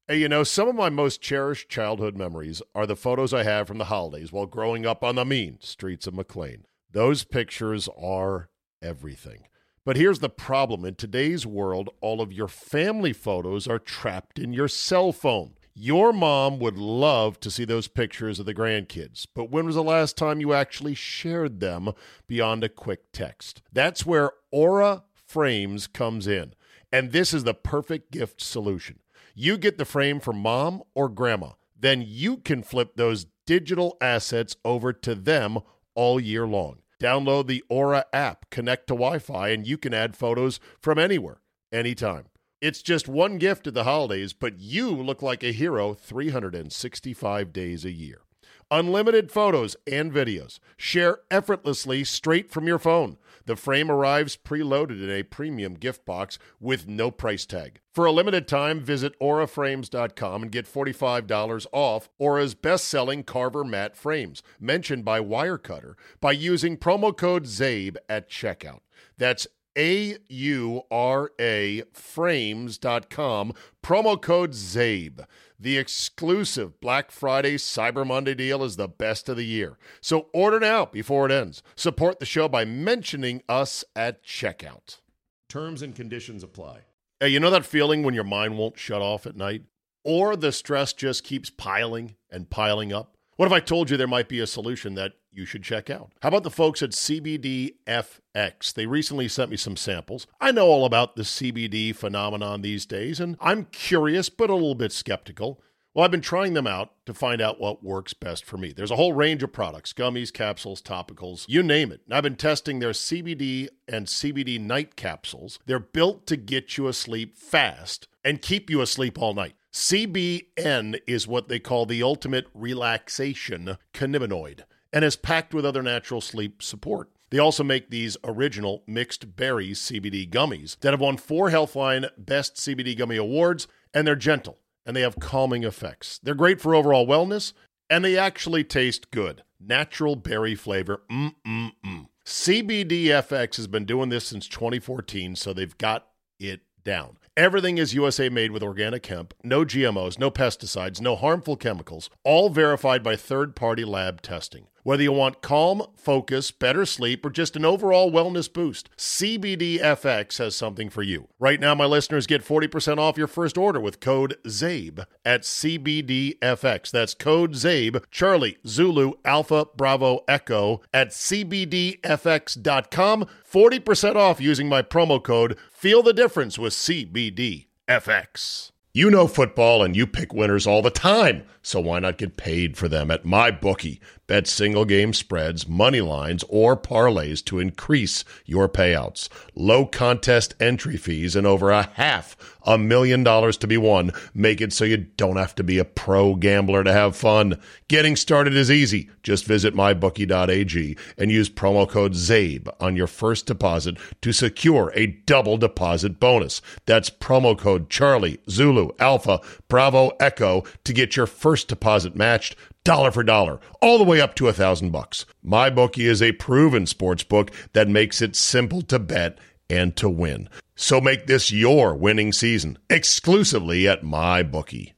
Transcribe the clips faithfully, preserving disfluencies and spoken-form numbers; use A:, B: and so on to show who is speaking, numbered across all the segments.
A: Hey, you know, some of my most cherished childhood memories are the photos I have from the holidays while growing up on the mean streets of McLean. Those pictures are everything. But here's the problem. In today's world, all of your family photos are trapped in your cell phone. Your mom would love to see those pictures of the grandkids, but when was the last time you actually shared them beyond a quick text? That's where Aura Frames comes in, and this is the perfect gift solution. You get the frame for mom or grandma. Then you can flip those digital assets over to them all year long. Download the Aura app, connect to Wi-Fi, and you can add photos from anywhere, anytime. It's just one gift at the holidays, but you look like a hero three hundred sixty-five days a year. Unlimited photos and videos. Share effortlessly straight from your phone. The frame arrives preloaded in a premium gift box with no price tag. For a limited time, visit aura frames dot com and get forty-five dollars off Aura's best-selling Carver matte frames, mentioned by Wirecutter, by using promo code ZABE at checkout. That's A U R A frames dot com, promo code ZABE. The exclusive Black Friday Cyber Monday deal is the best of the year. So order now before it ends. Support the show by mentioning us at checkout. Terms and conditions apply. Hey, you know that feeling when your mind won't shut off at night? Or the stress just keeps piling and piling up? What if I told you there might be a solution that you should check out? How about the folks at C B D F X? They recently sent me some samples. I know all about the C B D phenomenon these days, and I'm curious but a little bit skeptical. Well, I've been trying them out to find out what works best for me. There's a whole range of products, gummies, capsules, topicals, you name it. And I've been testing their C B D and C B D night capsules. They're built to get you asleep fast and keep you asleep all night. C B N is what they call the ultimate relaxation cannabinoid and is packed with other natural sleep support. They also make these original mixed berries C B D gummies that have won four Healthline Best C B D Gummy Awards, and they're gentle, and they have calming effects. They're great for overall wellness, and they actually taste good. Natural berry flavor, mm-mm-mm. C B D F X has been doing this since twenty fourteen, so they've got it down. Everything is U S A made with organic hemp, no G M Os, no pesticides, no harmful chemicals, all verified by third-party lab testing. Whether you want calm, focus, better sleep, or just an overall wellness boost, C B D F X has something for you. Right now, my listeners get forty percent off your first order with code ZABE at C B D F X. That's code ZABE, Charlie, Zulu, Alpha, Bravo, Echo, at C B D F X dot com. forty percent off using my promo code. Feel the difference with C B D F X. You know football and you pick winners all the time, so why not get paid for them at MyBookie? Bet single game spreads, money lines, or parlays to increase your payouts. Low contest entry fees and over a half a million dollars to be won make it so you don't have to be a pro gambler to have fun. Getting started is easy. Just visit my bookie dot a g and use promo code ZABE on your first deposit to secure a double deposit bonus. That's promo code Charlie, Zulu, Alpha, Bravo, Echo to get your first deposit matched dollar for dollar, all the way up to a thousand bucks. MyBookie is a proven sports book that makes it simple to bet and to win. So make this your winning season exclusively at MyBookie.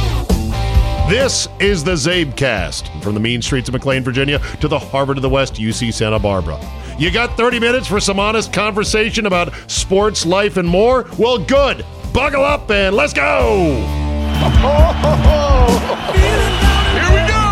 A: This is the Zabecast, from the mean streets of McLean, Virginia, to the Harvard of the West, U C Santa Barbara. You got thirty minutes for some honest conversation about sports, life, and more? Well, good. Buckle up and let's go. Here we go.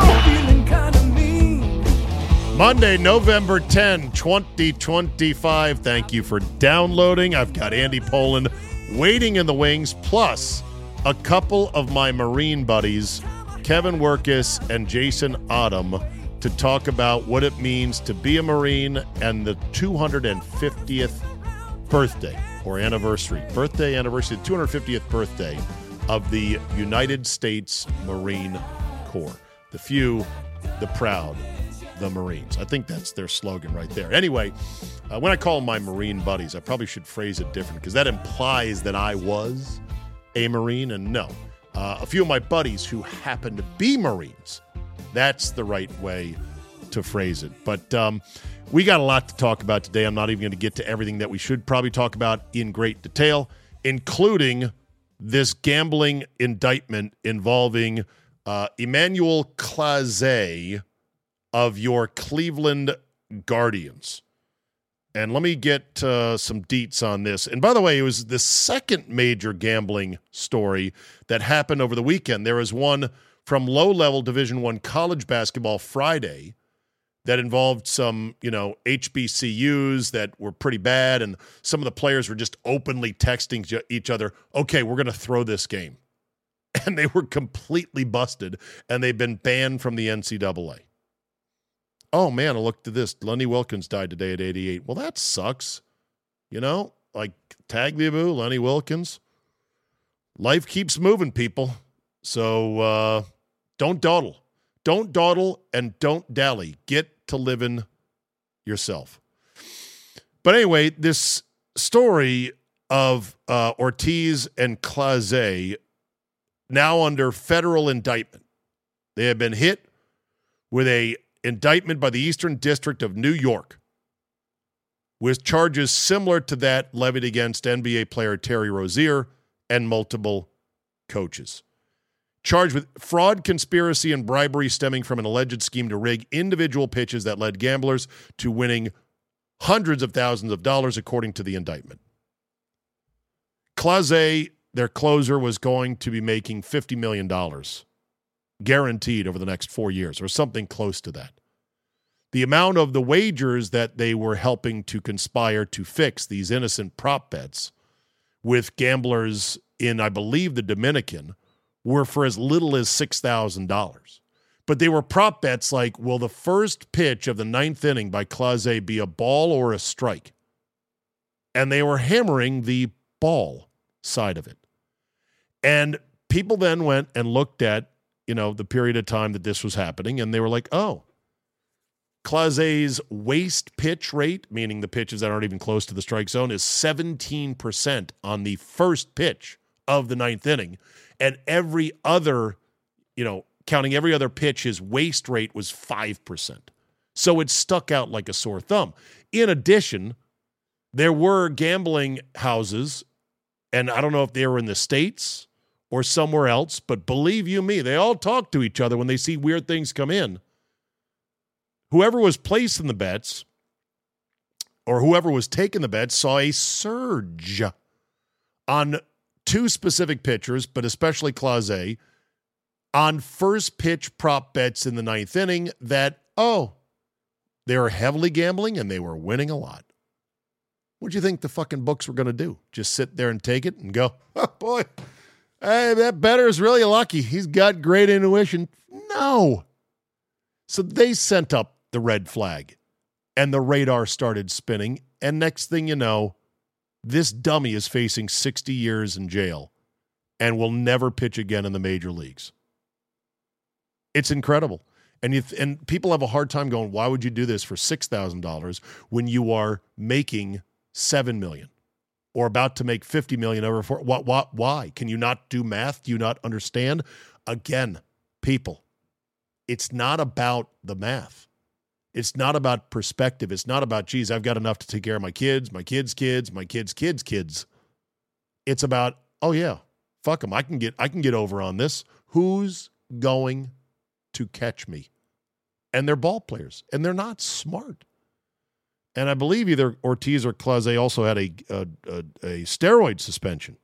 A: Monday, November tenth, twenty twenty-five. Thank you for downloading. I've got Andy Poland waiting in the wings, plus a couple of my Marine buddies, Kevin Werkis and Jason Autumn, to talk about what it means to be a Marine and the two hundred fiftieth birthday or anniversary. Birthday, anniversary, the two hundred fiftieth birthday of the United States Marine Corps. The few, the proud, the Marines. I think that's their slogan right there. Anyway, uh, when I call them my Marine buddies, I probably should phrase it different because that implies that I was a Marine, and no. Uh, a few of my buddies who happen to be Marines. That's the right way to phrase it. But um, we got a lot to talk about today. I'm not even going to get to everything that we should probably talk about in great detail, including this gambling indictment involving uh, Emmanuel Clase of your Cleveland Guardians. And let me get uh, some deets on this. And by the way, it was the second major gambling story that happened over the weekend. There was one from low-level Division I college basketball Friday that involved some, you know, H B C Us that were pretty bad, and some of the players were just openly texting each other, okay, we're going to throw this game. And they were completely busted, and they've been banned from the N C double A. Oh, man, I looked at this. Lenny Wilkens died today at eighty-eight. Well, that sucks. You know, like Tagliabue, Lenny Wilkens. Life keeps moving, people. So uh, don't dawdle. Don't dawdle and don't dally. Get to living yourself. But anyway, this story of uh, Ortiz and Clase now under federal indictment. They have been hit with a indictment by the Eastern District of New York with charges similar to that levied against N B A player Terry Rozier and multiple coaches. Charged with fraud, conspiracy, and bribery stemming from an alleged scheme to rig individual pitches that led gamblers to winning hundreds of thousands of dollars, according to the indictment. Clase, their closer, was going to be making fifty million dollars. Guaranteed over the next four years, or something close to that. The amount of the wagers that they were helping to conspire to fix these innocent prop bets with gamblers in, I believe, the Dominican, were for as little as six thousand dollars. But they were prop bets like, will the first pitch of the ninth inning by Clase be a ball or a strike? And they were hammering the ball side of it. And people then went and looked at, you know, the period of time that this was happening, and they were like, oh, Clase's waste pitch rate, meaning the pitches that aren't even close to the strike zone, is seventeen percent on the first pitch of the ninth inning. And every other, you know, counting every other pitch, his waste rate was five percent. So it stuck out like a sore thumb. In addition, there were gambling houses, and I don't know if they were in the States or somewhere else, but believe you me, they all talk to each other when they see weird things come in. Whoever was placing the bets or whoever was taking the bets saw a surge on two specific pitchers, but especially Clase, on first pitch prop bets in the ninth inning that, oh, they were heavily gambling and they were winning a lot. What do you think the fucking books were going to do? Just sit there and take it and go, oh, boy, hey, that bettor is really lucky. He's got great intuition. No. So they sent up the red flag, and the radar started spinning, and next thing you know, this dummy is facing sixty years in jail and will never pitch again in the major leagues. It's incredible. And you th- and people have a hard time going, why would you do this for six thousand dollars when you are making seven million dollars or about to make fifty million dollars over four? What, what, why? Can you not do math? Do you not understand? Again, people, it's not about the math. It's not about perspective. It's not about, geez, I've got enough to take care of my kids, my kids' kids, my kids' kids' kids. It's about, oh yeah, fuck them. I can get, I can get over on this. Who's going to catch me? And they're ball players, and they're not smart. And I believe either Ortiz or Clase also had a, a, a, a steroid suspension.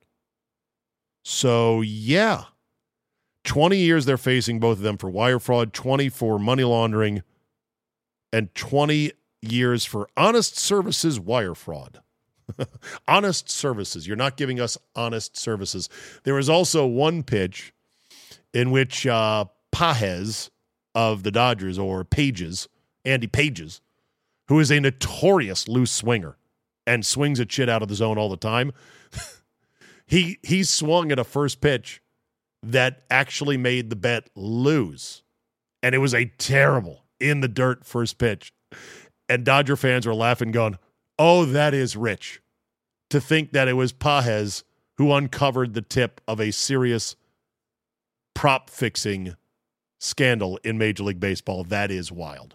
A: So yeah, twenty years they're facing, both of them, for wire fraud, twenty for money laundering, and twenty years for honest services wire fraud. Honest services. You're not giving us honest services. There was also one pitch in which uh, Pages of the Dodgers, or Pages, Andy Pages, who is a notorious loose swinger and swings at shit out of the zone all the time, he he swung at a first pitch that actually made the bet lose. And it was a terrible, in the dirt first pitch. And Dodger fans were laughing, going, oh, that is rich. To think that it was Pages who uncovered the tip of a serious prop fixing scandal in Major League Baseball. That is wild.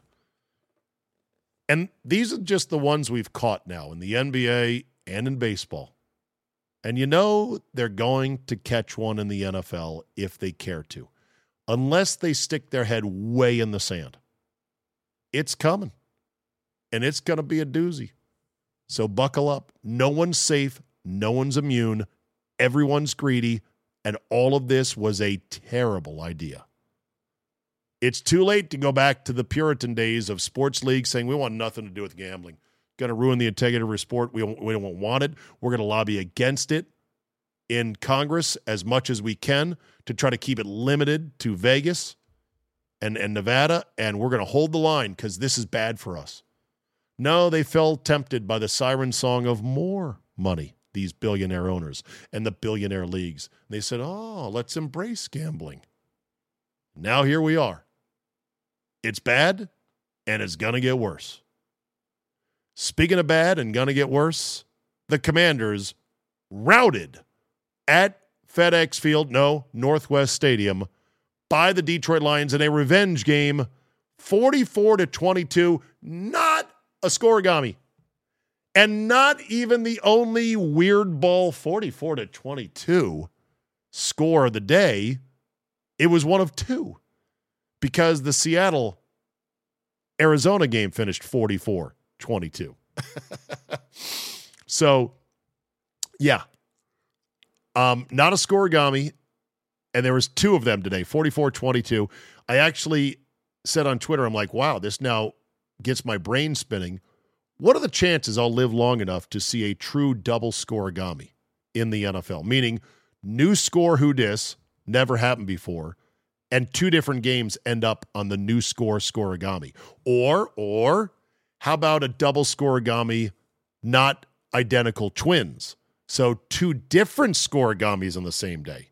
A: And these are just the ones we've caught now in the N B A and in baseball. And you know they're going to catch one in the N F L if they care to, unless they stick their head way in the sand. It's coming, and it's going to be a doozy. So buckle up. No one's safe. No one's immune. Everyone's greedy, and all of this was a terrible idea. It's too late to go back to the Puritan days of sports leagues saying we want nothing to do with gambling. Going to ruin the integrity of our sport. We don't, we don't want it. We're going to lobby against it in Congress as much as we can to try to keep it limited to Vegas and, and Nevada, and we're going to hold the line because this is bad for us. No, they felt tempted by the siren song of more money, these billionaire owners and the billionaire leagues. They said, oh, let's embrace gambling. Now here we are. It's bad, and it's going to get worse. Speaking of bad and going to get worse, the Commanders routed at FedEx Field, no, Northwest Stadium, by the Detroit Lions in a revenge game, forty-four to twenty-two, not a scoregami. And not even the only weird ball forty-four to twenty-two score of the day. It was one of two because the Seattle Arizona game finished forty-four twenty-two. So, yeah. Um, not a scoregami, and there was two of them today, forty-four twenty-two. I actually said on Twitter, I'm like, wow, this now gets my brain spinning. What are the chances I'll live long enough to see a true double scoregami in the N F L? Meaning, new score who dis, never happened before, and two different games end up on the new score scoregami. Or, or, how about a double scoregami, not identical twins? So two different scoregamis on the same day.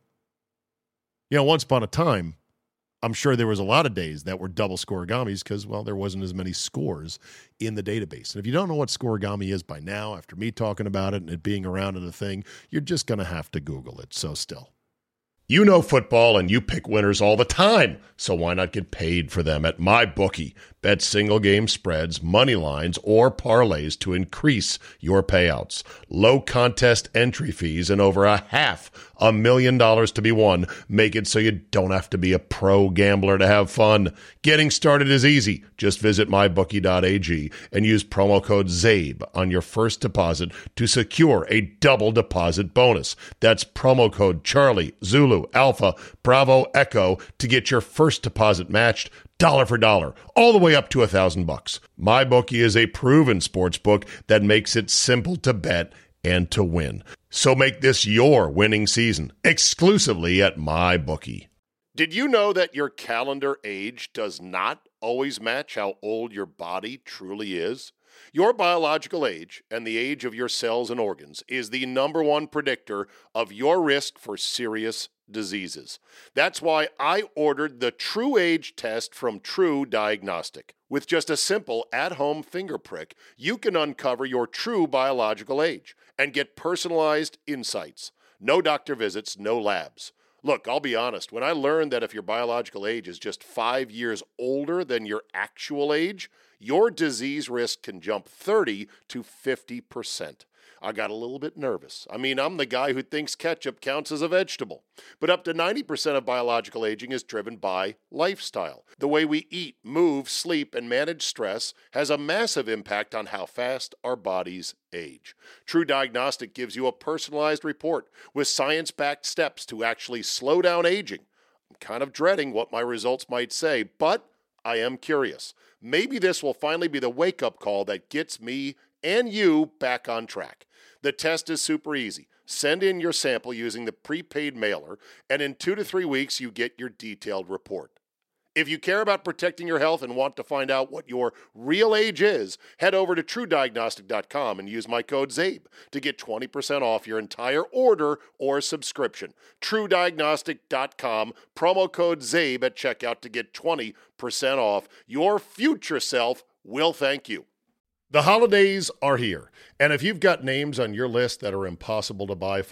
A: You know, once upon a time, I'm sure there was a lot of days that were double scoregamis because, well, there wasn't as many scores in the database. And if you don't know what scoregami is by now, after me talking about it and it being around in a thing, you're just going to have to Google it. So still. You know football and you pick winners all the time, so why not get paid for them at MyBookie? Bet single game spreads, money lines, or parlays to increase your payouts. Low contest entry fees and over a half a million dollars to be won make it so you don't have to be a pro gambler to have fun. Getting started is easy. Just visit my bookie dot a g and use promo code ZABE on your first deposit to secure a double deposit bonus. That's promo code Charlie, Zulu, Alpha, Bravo, Echo to get your first deposit matched dollar for dollar, all the way up to a thousand bucks. MyBookie is a proven sports book that makes it simple to bet and to win. So make this your winning season exclusively at MyBookie. Did you know that your calendar age does not always match how old your body truly is? Your biological age and the age of your cells and organs is the number one predictor of your risk for serious diseases. That's why I ordered the True Age test from True Diagnostic. With just a simple at-home finger prick, you can uncover your true biological age and get personalized insights. No doctor visits, no labs. Look, I'll be honest, when I learned that if your biological age is just five years older than your actual age, your disease risk can jump thirty to fifty percent. I got a little bit nervous. I mean, I'm the guy who thinks ketchup counts as a vegetable. But up to ninety percent of biological aging is driven by lifestyle. The way we eat, move, sleep, and manage stress has a massive impact on how fast our bodies age. True Diagnostic gives you a personalized report with science-backed steps to actually slow down aging. I'm kind of dreading what my results might say, but I am curious. Maybe this will finally be the wake-up call that gets me and you back on track. The test is super easy. Send in your sample using the prepaid mailer, and in two to three weeks, you get your detailed report. If you care about protecting your health and want to find out what your real age is, head over to true diagnostic dot com and use my code ZABE to get twenty percent off your entire order or subscription. true diagnostic dot com, promo code ZABE at checkout to get twenty percent off. Your future self will thank you. The holidays are here, and if you've got names on your list that are impossible to buy for,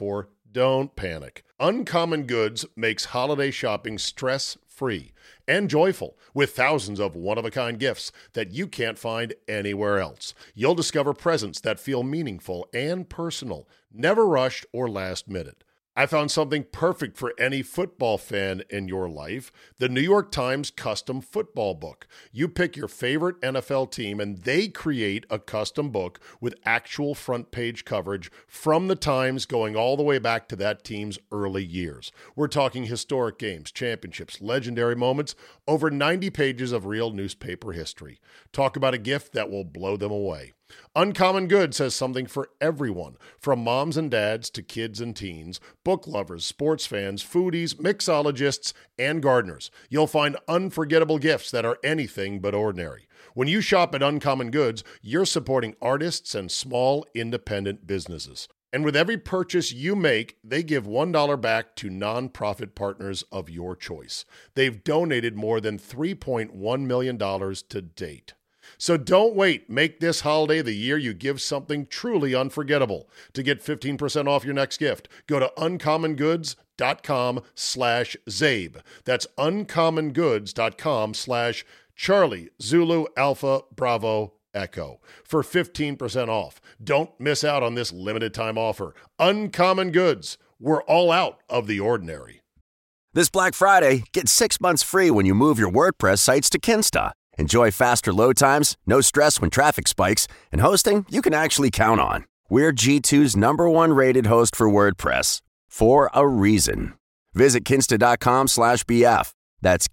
A: don't panic. Uncommon Goods makes holiday shopping stress-free and joyful with thousands of one-of-a-kind gifts that you can't find anywhere else. You'll discover presents that feel meaningful and personal, never rushed or last minute. I found something perfect for any football fan in your life, the New York Times Custom Football Book. You pick your favorite N F L team, and they create a custom book with actual front page coverage from the Times going all the way back to that team's early years. We're talking historic games, championships, legendary moments, over ninety pages of real newspaper history. Talk about a gift that will blow them away. Uncommon Goods has something for everyone, from moms and dads to kids and teens, book lovers, sports fans, foodies, mixologists, and gardeners. You'll find unforgettable gifts that are anything but ordinary. When you shop at Uncommon Goods, you're supporting artists and small independent businesses. And with every purchase you make, they give one dollar back to nonprofit partners of your choice. They've donated more than three point one million dollars to date. So don't wait. Make this holiday the year you give something truly unforgettable. To get fifteen percent off your next gift, go to uncommongoods.com slash Zabe. That's uncommongoods.com slash Charlie, Zulu, Alpha, Bravo, Echo for fifteen percent off. Don't miss out on this limited time offer. Uncommon Goods. We're all out of the ordinary.
B: This Black Friday, get six months free when you move your WordPress sites to Kinsta. Enjoy faster load times, no stress when traffic spikes, and hosting you can actually count on. We're G two's number one rated host for WordPress, for a reason. Visit kinsta.com slash BF. That's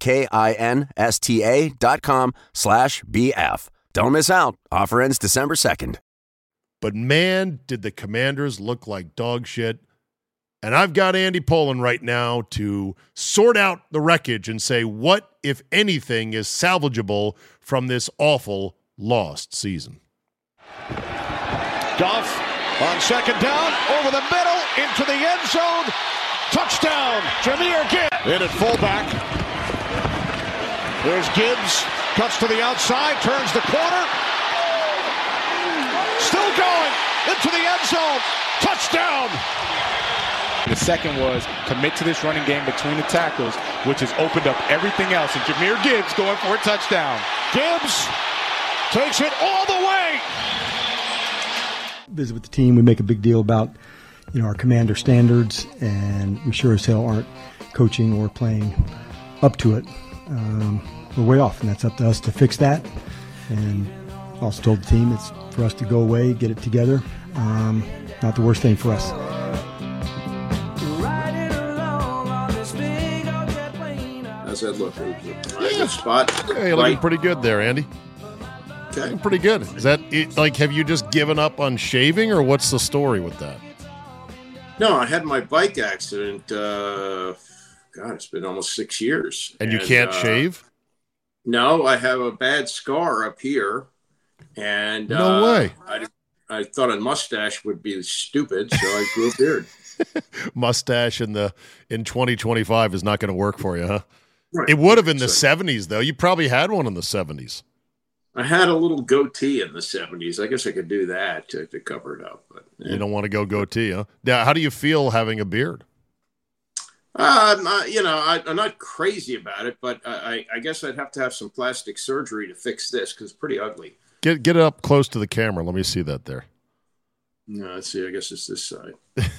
B: K-I-N-S-T-A dot com slash B-F. Don't miss out. Offer ends December second.
A: But man, did the Commanders look like dog shit. And I've got Andy Pollin right now to sort out the wreckage and say what, if anything, is salvageable from this awful lost season.
C: Goff on second down, over the middle, into the end zone. Touchdown, Jahmyr Gibbs. In at fullback. There's Gibbs, cuts to the outside, turns the corner. Still going, into the end zone. Touchdown.
D: The second was commit to this running game between the tackles, which has opened up everything else. And Jahmyr Gibbs going for a touchdown.
C: Gibbs takes it all the way.
E: Visit with the team. We make a big deal about, you know, our commander standards, and we sure as hell aren't coaching or playing up to it. Um, we're way off, and that's up to us to fix that. And also told the team it's for us to go away, get it together. Um, not the worst thing for us.
F: How's that look? Right good spot.
A: Hey, you're looking pretty good there, Andy.
F: Okay.
A: Looking pretty good. Is that it, like, have you just given up on shaving, or what's the story with that?
F: No, I had my bike accident. Uh, God, it's been almost six years.
A: And, and you can't uh, shave?
F: No, I have a bad scar up here. And
A: no
F: uh,
A: way.
F: I, I thought a mustache would be stupid, so I grew a beard.
A: Mustache in the in twenty twenty-five is not going to work for you, huh?
F: Right.
A: It would have in the so, seventies, though. You probably had one in the seventies.
F: I had a little goatee in the seventies. I guess I could do that to, to cover it up. But
A: yeah. You don't want to go goatee, huh? Now, how do you feel having a beard?
F: Uh, I'm not, you know, I, I'm not crazy about it, but I, I guess I'd have to have some plastic surgery to fix this because it's pretty ugly.
A: Get get it up close to the camera. Let me see that there.
F: No, let's see. I guess it's this side.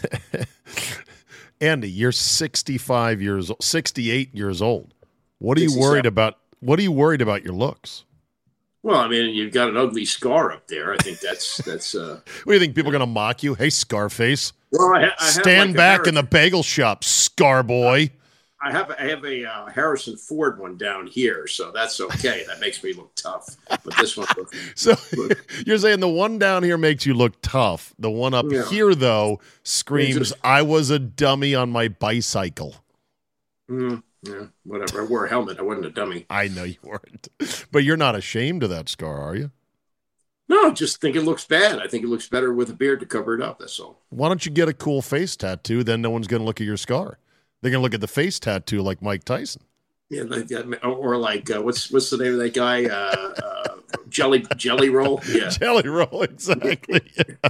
A: Andy, you're sixty-five years old, sixty-eight years old. What are you worried about? What are you worried about your looks?
F: Well, I mean, you've got an ugly scar up there. I think that's that's. Uh,
A: what do you think? People are going to mock you? Hey, Scarface.
F: Well, I, I
A: stand
F: like
A: back in the bagel shop, Scar boy.
F: I have I have a uh, Harrison Ford one down here, so that's okay. That makes me look tough. But this one, looks,
A: so
F: look,
A: you're saying the one down here makes you look tough. The one up yeah. here, though, screams, just, "I was a dummy on my bicycle."
F: Mm, yeah, whatever. I wore a helmet. I wasn't a dummy.
A: I know you weren't, but you're not ashamed of that scar, are you?
F: No, I just think it looks bad. I think it looks better with a beard to cover it up. That's all.
A: Why don't you get a cool face tattoo? Then no one's going to look at your scar. They're going to look at the face tattoo like Mike Tyson.
F: Yeah, like, or like, uh, what's what's the name of that guy? Uh, uh, jelly jelly roll. Yeah,
A: jelly roll, exactly.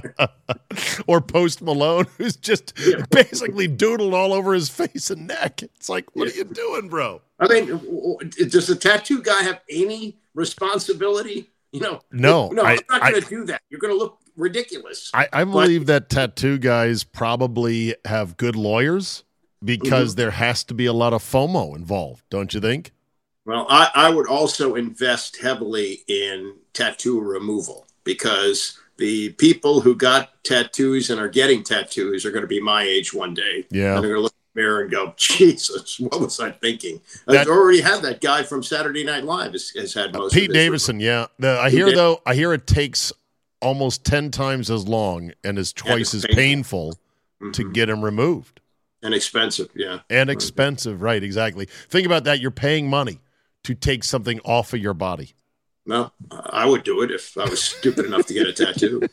A: Or Post Malone, who's just yeah. basically doodled all over his face and neck. It's like, what yeah. are you doing, bro?
F: I mean, does the tattoo guy have any responsibility? You know,
A: no,
F: no,
A: I,
F: I'm not going to do that. You're going to look ridiculous.
A: I, I believe but, that tattoo guys probably have good lawyers because mm-hmm. there has to be a lot of FOMO involved, don't you think?
F: Well, I, I would also invest heavily in tattoo removal because the people who got tattoos and are getting tattoos are going to be my age one day.
A: Yeah.
F: And they're going to look in the mirror and go, Jesus, what was I thinking? I've already had that guy from Saturday Night Live has, has had most
A: uh, Pete
F: of this
A: Davidson, yeah. The, I hear, though, I hear it takes almost ten times as long and is twice as painful, painful mm-hmm. to get him removed.
F: And expensive, yeah.
A: And expensive, right, exactly. Think about that. You're paying money to take something off of your body.
F: No, I would do it if I was stupid enough to get a tattoo.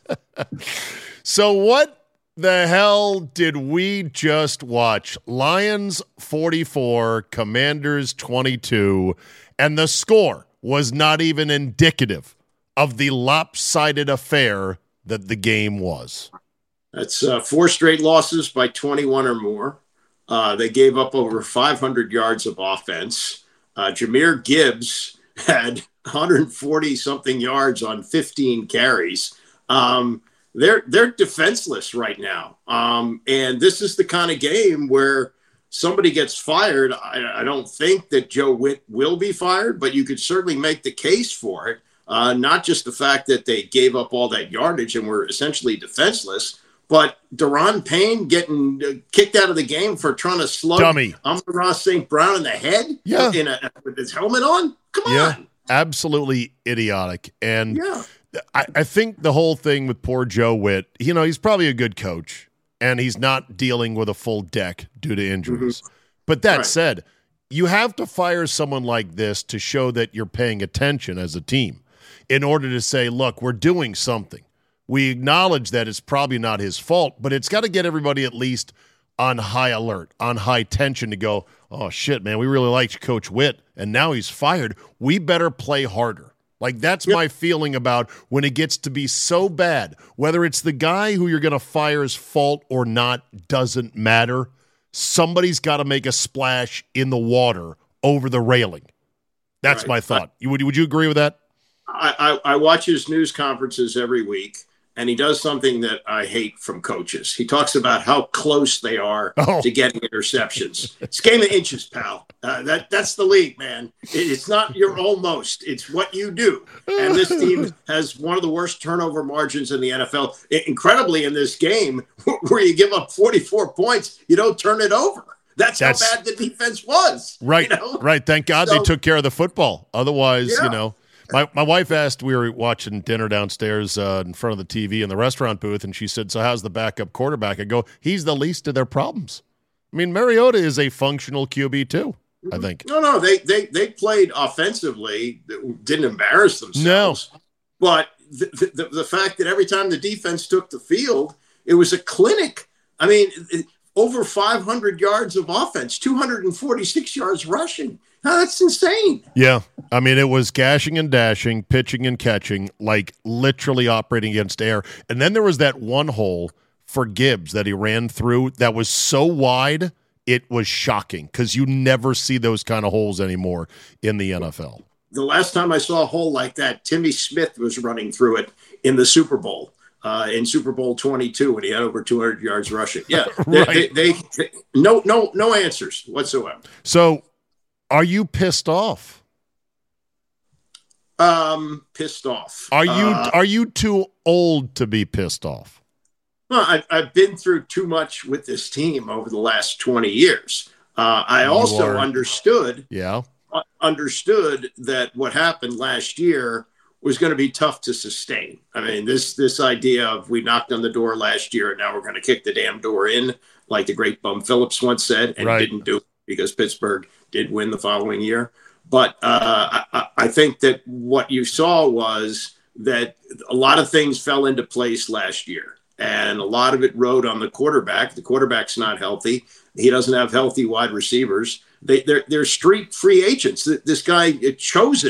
A: So what the hell did we just watch? Lions forty-four, Commanders twenty-two, and the score was not even indicative of the lopsided affair that the game was.
F: That's uh, four straight losses by twenty-one or more. Uh, they gave up over five hundred yards of offense. Uh, Jahmyr Gibbs had one hundred forty something yards on fifteen carries. Um, they're they're defenseless right now, um, and this is the kind of game where somebody gets fired. I, I don't think that Joe Witt will be fired, but you could certainly make the case for it. Uh, not just the fact that they gave up all that yardage and were essentially defenseless, but Daron Payne getting uh, kicked out of the game for trying to slug Amon-Ra Saint Brown in the head
A: yeah.
F: in a, with his helmet on. Come
A: yeah,
F: on.
A: Absolutely idiotic. And
F: yeah.
A: I, I think the whole thing with poor Joe Witt, you know, he's probably a good coach, and he's not dealing with a full deck due to injuries. Mm-hmm. But that right. said, you have to fire someone like this to show that you're paying attention as a team in order to say, look, we're doing something. We acknowledge that it's probably not his fault, but it's got to get everybody at least on high alert, on high tension to go, oh, shit, man, we really liked Coach Witt, and now he's fired. We better play harder. Like, that's yep. my feeling about when it gets to be so bad. Whether it's the guy who you're going to fire's fault or not doesn't matter. Somebody's got to make a splash in the water over the railing. That's right. my thought. I, would, would you agree with that?
F: I, I, I watch his news conferences every week. And he does something that I hate from coaches. He talks about how close they are oh. to getting interceptions. It's a game of inches, pal. Uh, that that's the league, man. It, it's not your almost. It's what you do. And this team has one of the worst turnover margins in the N F L. It, incredibly, in this game, where you give up forty-four points, you don't turn it over. That's, that's how bad the defense was.
A: Right,
F: you know?
A: right. Thank God so, they took care of the football. Otherwise,
F: yeah.
A: you know. My my wife asked, we were watching dinner downstairs uh, in front of the T V in the restaurant booth, and she said, so how's the backup quarterback? I go, he's the least of their problems. I mean, Mariota is a functional Q B too, I think.
F: No, no, they they they played offensively, didn't embarrass themselves.
A: No.
F: But the, the, the fact that every time the defense took the field, it was a clinic. I mean, over five hundred yards of offense, two hundred forty-six yards rushing. Oh, that's insane.
A: Yeah. I mean, it was gashing and dashing, pitching and catching, like literally operating against air. And then there was that one hole for Gibbs that he ran through that was so wide, it was shocking because you never see those kind of holes anymore in the N F L.
F: The last time I saw a hole like that, Timmy Smith was running through it in the Super Bowl, uh, in Super Bowl twenty-two when he had over two hundred yards rushing. Yeah.
A: right.
F: they, they, they, no, no, no answers whatsoever.
A: So, are you pissed off?
F: Um, pissed off.
A: Are you
F: uh,
A: are you too old to be pissed off?
F: Well, I've, I've been through too much with this team over the last twenty years. Uh, I you also are, understood,
A: yeah,
F: uh, understood that what happened last year was going to be tough to sustain. I mean, this this idea of we knocked on the door last year and now we're going to kick the damn door in, like the great Bum Phillips once said, and
A: right.
F: didn't do it because Pittsburgh did win the following year. But uh, I, I think that what you saw was that a lot of things fell into place last year, and a lot of it rode on the quarterback. The quarterback's not healthy. He doesn't have healthy wide receivers. They, they're, they're street free agents. This guy, Chosen,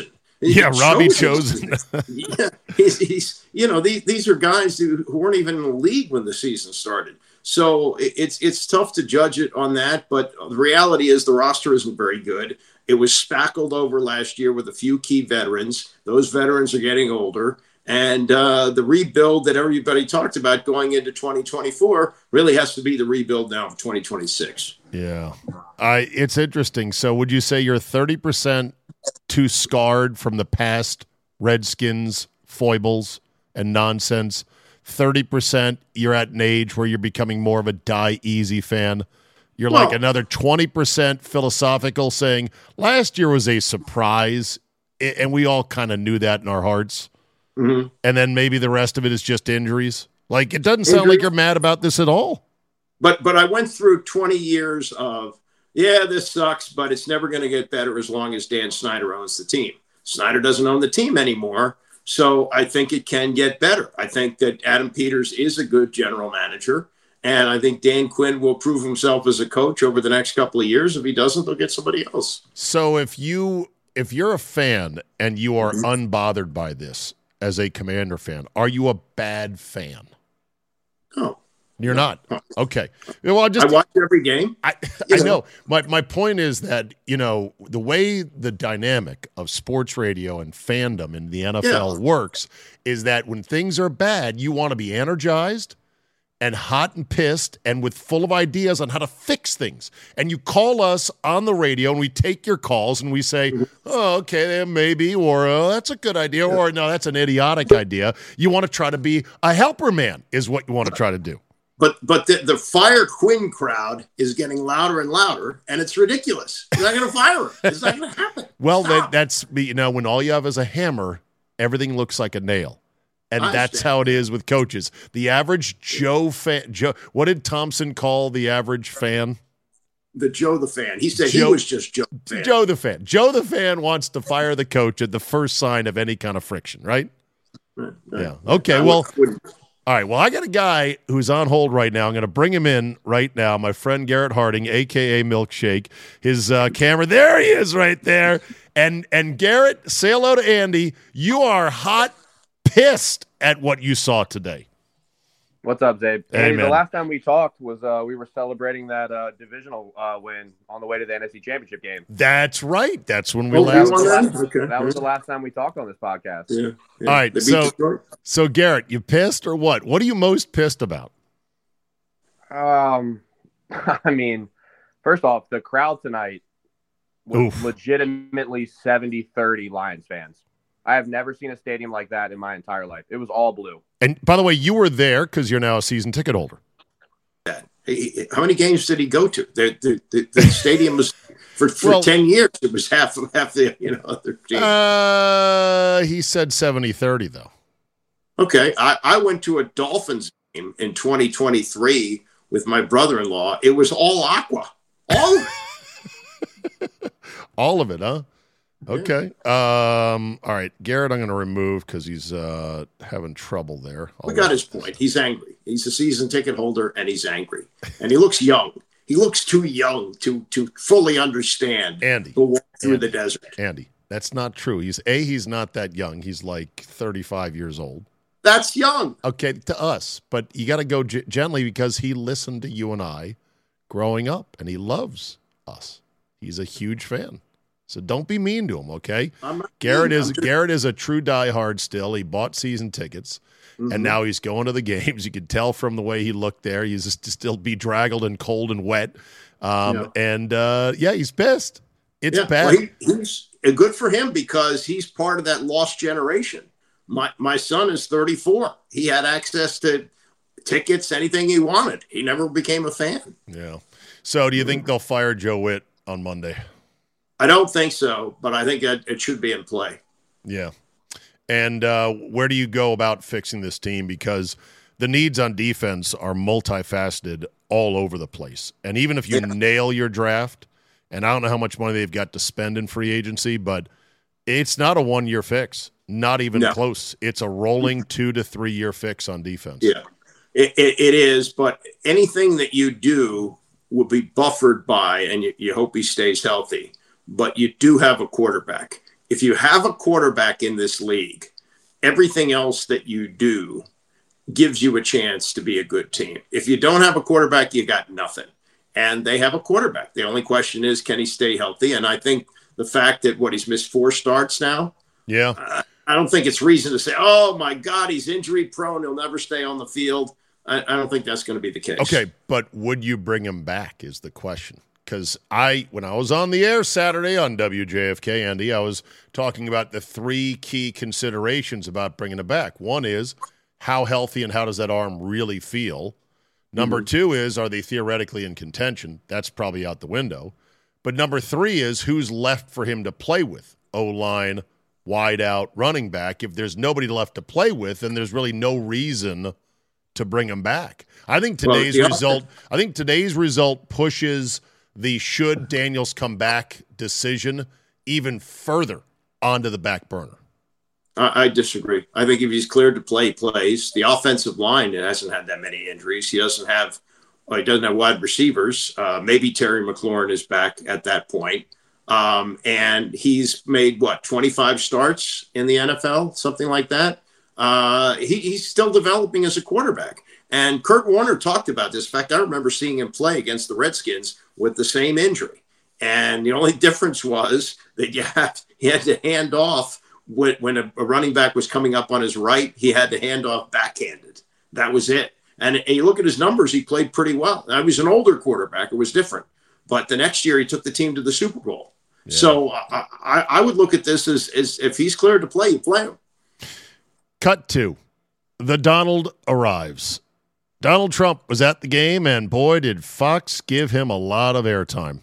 A: Yeah, Robbie Chosen.
F: yeah, he's, he's you know these these are guys who, who weren't even in the league when the season started. So it's it's tough to judge it on that. But the reality is the roster isn't very good. It was spackled over last year with a few key veterans. Those veterans are getting older. And uh, the rebuild that everybody talked about going into twenty twenty-four really has to be the rebuild now of twenty twenty-six.
A: Yeah. I, it's interesting. So would you say you're thirty percent too scarred from the past Redskins foibles and nonsense? thirty percent you're at an age where you're becoming more of a die easy fan? You're well, like another twenty percent philosophical, saying last year was a surprise, and we all kind of knew that in our hearts. Mm-hmm. And then maybe the rest of it is just injuries. Like, it doesn't sound injuries. Like you're mad about this at all.
F: But but I went through twenty years of, yeah, this sucks, but it's never going to get better as long as Dan Snyder owns the team. Snyder doesn't own the team anymore, so I think it can get better. I think that Adam Peters is a good general manager, and I think Dan Quinn will prove himself as a coach over the next couple of years. If he doesn't, they'll get somebody else.
A: So if, you, if you're a fan and you are mm-hmm. unbothered by this, as a Commander fan, are you a bad fan?
F: No.
A: You're not? Okay. Well, I just
F: I watch every game.
A: I, I know. My my point is that, you know, the way the dynamic of sports radio and fandom in the N F L yeah. works is that when things are bad, you want to be energized and hot and pissed and with full of ideas on how to fix things. And you call us on the radio and we take your calls and we say, oh, okay, maybe, or oh, that's a good idea, or no, that's an idiotic idea. You want to try to be a helper man is what you want to try to do.
F: But but the, the fire Quinn crowd is getting louder and louder, and it's ridiculous. You're not going to fire him. It's not going to happen.
A: Well, that, that's, you know, when all you have is a hammer, everything looks like a nail. And that's how it is with coaches. The average Joe fan, Joe, what did Thompson call the average fan?
F: The Joe the fan. He said Joe, he was just Joe the fan.
A: Joe the fan. Joe the fan wants to fire the coach at the first sign of any kind of friction, right?
F: Right,
A: right. Yeah. Okay, well, all right. Well, I got a guy who's on hold right now. I'm going to bring him in right now. My friend Garrett Harding, a k a. Milkshake. His uh, camera, there he is right there. And, and Garrett, say hello to Andy. You are hot pissed at what you saw today.
G: What's up, Zabe?
A: Hey,
G: hey the last time we talked was uh, we were celebrating that uh, divisional uh, win on the way to the N F C Championship game.
A: That's right. That's when we
F: oh,
A: last.
F: That, okay.
G: that was the last time we talked on this podcast.
F: Yeah. yeah.
A: All right. So, so Garrett, you pissed or what? What are you most pissed about?
G: Um, I mean, first off, the crowd tonight was Oof. legitimately seventy thirty Lions fans. I have never seen a stadium like that in my entire life. It was all blue.
A: And by the way, you were there because you're now a season ticket holder.
F: How many games did he go to? The, the, the, the stadium was for, for well, ten years. It was half half the you know other team.
A: Uh, he said seventy thirty though.
F: Okay, I, I went to a Dolphins game in twenty twenty-three with my brother-in-law. It was all aqua, all of
A: it. All of it, huh? Okay. Um, all right. Garrett, I'm going to remove because he's uh, having trouble there.
F: I'll we got his point. He's angry. He's a season ticket holder, and he's angry. And he looks young. He looks too young to to fully understand
A: Andy,
F: the walk through
A: Andy,
F: the desert.
A: Andy, that's not true. He's A, he's not that young. He's like thirty-five years old.
F: That's young.
A: Okay, to us. But you got to go g- gently because he listened to you and I growing up, and he loves us. He's a huge fan. So don't be mean to him, okay? Garrett is just... Garrett is a true diehard still. He bought season tickets, mm-hmm. and now he's going to the games. You can tell from the way he looked there. He's just still bedraggled and cold and wet. Um, yeah. And, uh, yeah, he's pissed. It's
F: yeah.
A: bad.
F: Well, he, he's good for him because he's part of that lost generation. My my son is thirty-four. He had access to tickets, anything he wanted. He never became a fan.
A: Yeah. So do you think they'll fire Joe Witt on Monday?
F: I don't think so, but I think it, it should be in play.
A: Yeah. And uh, where do you go about fixing this team? Because the needs on defense are multifaceted all over the place. And even if you yeah. nail your draft, and I don't know how much money they've got to spend in free agency, but it's not a one-year fix, not even no. close. It's a rolling two- to three-year fix on defense.
F: Yeah, it, it, it is, but anything that you do will be buffered by, and you, you hope he stays healthy, but you do have a quarterback. if you have a quarterback in this league, everything else that you do gives you a chance to be a good team. If you don't have a quarterback, you got nothing. And they have a quarterback. The only question is, can he stay healthy? And I think the fact that what he's missed four starts now,
A: yeah,
F: uh, I don't think it's reason to say, oh my God, he's injury prone, he'll never stay on the field. I, I don't think that's going to be the case.
A: Okay, but would you bring him back is the question. Because I, when I was on the air Saturday on W J F K, Andy, I was talking about the three key considerations about bringing him back. One is, how healthy and how does that arm really feel? Number mm-hmm. two is, are they theoretically in contention? That's probably out the window. But number three is, who's left for him to play with? O-line, wide out, running back. If there's nobody left to play with, then there's really no reason to bring him back. I think today's well, result I think today's result pushes the should Daniels come back decision even further onto the back burner.
F: I, I disagree. I think if he's cleared to play, he plays. The offensive line hasn't had that many injuries. He doesn't have well, he doesn't have wide receivers. Uh, maybe Terry McLaurin is back at that point. Um, and he's made, what, twenty-five starts in the N F L, something like that. Uh, he, he's still developing as a quarterback. And Kurt Warner talked about this. In fact, I remember seeing him play against the Redskins with the same injury. And the only difference was that you had, he had to hand off when, when a, a running back was coming up on his right, he had to hand off backhanded. That was it. And, and you look at his numbers, he played pretty well. Now, he was an older quarterback. It was different. But the next year, he took the team to the Super Bowl. Yeah. So I, I, I would look at this as, as if he's cleared to play, you play him.
A: Cut to the Donald arrives. Donald Trump was at the game, and boy, did Fox give him a lot of airtime.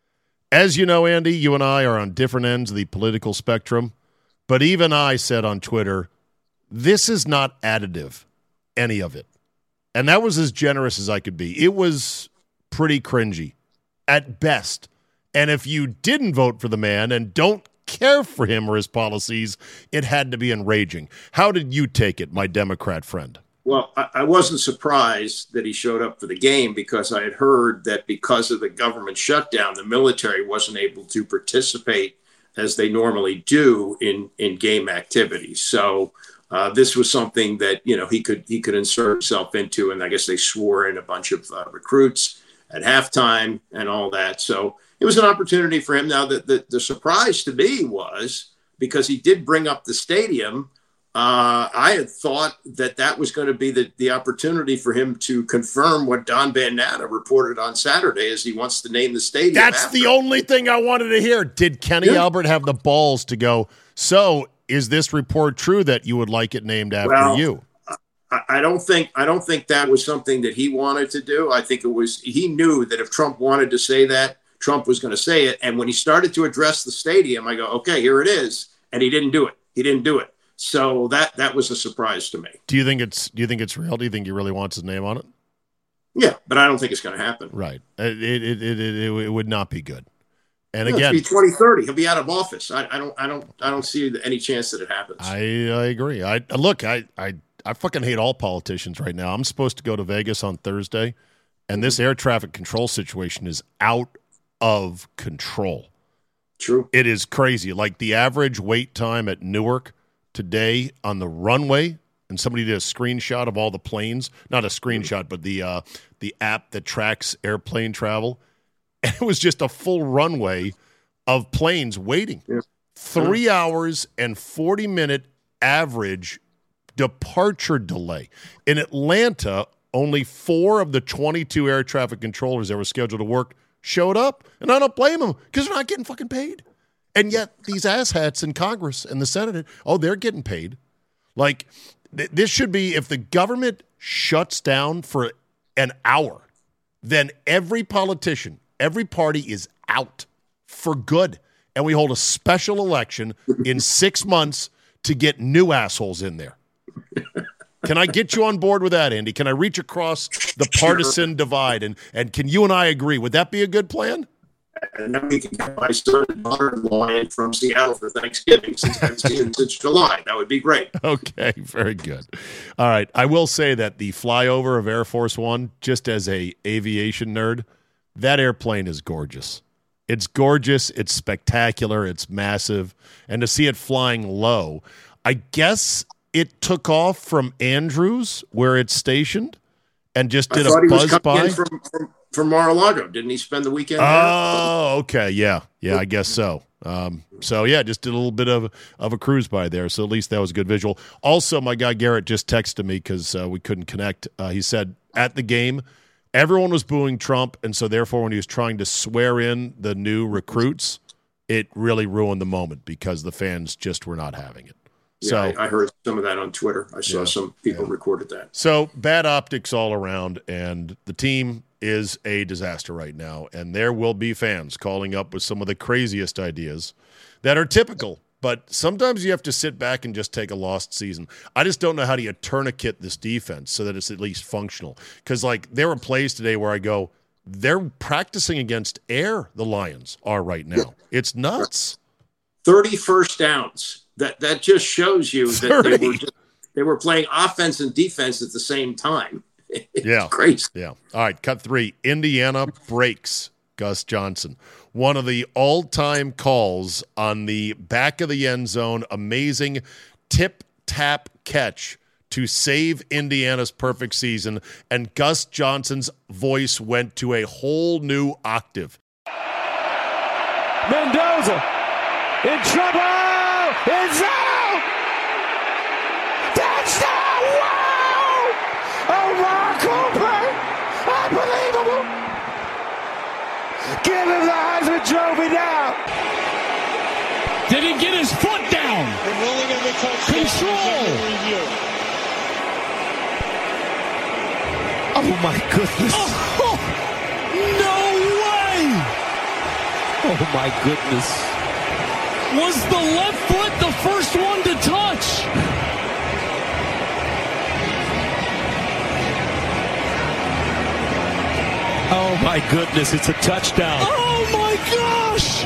A: As you know, Andy, you and I are on different ends of the political spectrum, but even I said on Twitter, this is not additive, any of it. And that was as generous as I could be. It was pretty cringy at best. And if you didn't vote for the man and don't care for him or his policies, it had to be enraging. How did you take it, my Democrat friend?
F: Well, I, I wasn't surprised that he showed up for the game because I had heard that because of the government shutdown, the military wasn't able to participate as they normally do in, in game activities. So uh, this was something that, you know, he could he could insert himself into, and I guess they swore in a bunch of uh, recruits at halftime and all that. So it was an opportunity for him. Now, the, the, the surprise to me was because he did bring up the stadium, uh, I had thought that that was going to be the, the opportunity for him to confirm what Don Van Natta reported on Saturday, as he wants to name the stadium.
A: That's
F: after.
A: the only thing I wanted to hear. Did Kenny yeah. Albert have the balls to go, so is this report true that you would like it named after
F: well,
A: you?
F: I don't think I don't think that was something that he wanted to do. I think it was he knew that if Trump wanted to say that, Trump was going to say it. And when he started to address the stadium, I go, okay, here it is. And he didn't do it. He didn't do it. So that that was a surprise to me.
A: Do you think it's do you think it's real? Do you think he really wants his name on it?
F: Yeah, but I don't think it's going to happen.
A: Right. It it it it, it, it would not be good. And
F: yeah,
A: again,
F: it'll be twenty thirty. He'll be out of office. I, I don't I don't I don't see any chance that it happens.
A: I, I agree. I look, I, I I fucking hate all politicians right now. I'm supposed to go to Vegas on Thursday, and this air traffic control situation is out of control.
F: True.
A: It is crazy. Like the average wait time at Newark today on the runway, and somebody did a screenshot of all the planes, not a screenshot, but the uh, the app that tracks airplane travel. And it was just a full runway of planes waiting. Yeah. Three yeah. hours and forty minute average departure delay. In Atlanta, only four of the twenty-two air traffic controllers that were scheduled to work showed up, and I don't blame them because they're not getting fucking paid. And yet these asshats in Congress and the Senate, oh, they're getting paid. Like, th- this should be, if the government shuts down for an hour, then every politician, every party is out for good. And we hold a special election in six months to get new assholes in there. Can I get you on board with that, Andy? Can I reach across the partisan divide? And, and can you and I agree? Would that be a good plan?
F: And then we can get my son and daughter-in-law in from Seattle for Thanksgiving since I've seen since July. That would be great.
A: Okay, very good. All right. I will say that the flyover of Air Force One, just as a aviation nerd, that airplane is gorgeous. It's gorgeous. It's spectacular. It's massive. And to see it flying low, I guess it took off from Andrews, where it's stationed, and just did
F: I thought
A: a
F: he was
A: buzz
F: coming
A: by.
F: in from, from, from Mar-a-Lago. Didn't he spend the weekend there?
A: Oh, okay. Yeah. Yeah, I guess so. Um, so, yeah, just did a little bit of, of a cruise by there. So at least that was a good visual. Also, my guy Garrett just texted me because uh, we couldn't connect. Uh, he said at the game, everyone was booing Trump, and so therefore when he was trying to swear in the new recruits, it really ruined the moment because the fans just were not having it.
F: Yeah,
A: So
F: I, I heard some of that on Twitter. I saw
A: Yeah,
F: some people
A: yeah.
F: recorded that.
A: So bad optics all around, and the team is a disaster right now, and there will be fans calling up with some of the craziest ideas that are typical. But sometimes you have to sit back and just take a lost season. I just don't know how do you tourniquet this defense so that it's at least functional. Because, like, there were plays today where I go, they're practicing against air, the Lions are right now. It's nuts.
F: thirty first downs. That that just shows you that they were just, they were playing offense and defense at the same time. It's
A: Yeah.
F: crazy.
A: Yeah. All right, cut three. Indiana breaks Gus Johnson. One of the all-time calls on the back of the end zone. Amazing tip-tap catch to save Indiana's perfect season. And Gus Johnson's voice went to a whole new octave.
H: Mendoza in trouble. It's out. Touchdown. Wow. Omar Cooper. Unbelievable. Give him the Heisman Trophy now.
I: Did he get his foot down?
C: The ruling of the touchdown.
I: Control.
C: Review.
H: Oh my goodness.
I: Oh, no way!
H: Oh my goodness.
I: Was the left foot the first one to touch?
H: Oh my goodness, it's a touchdown.
I: Oh my gosh!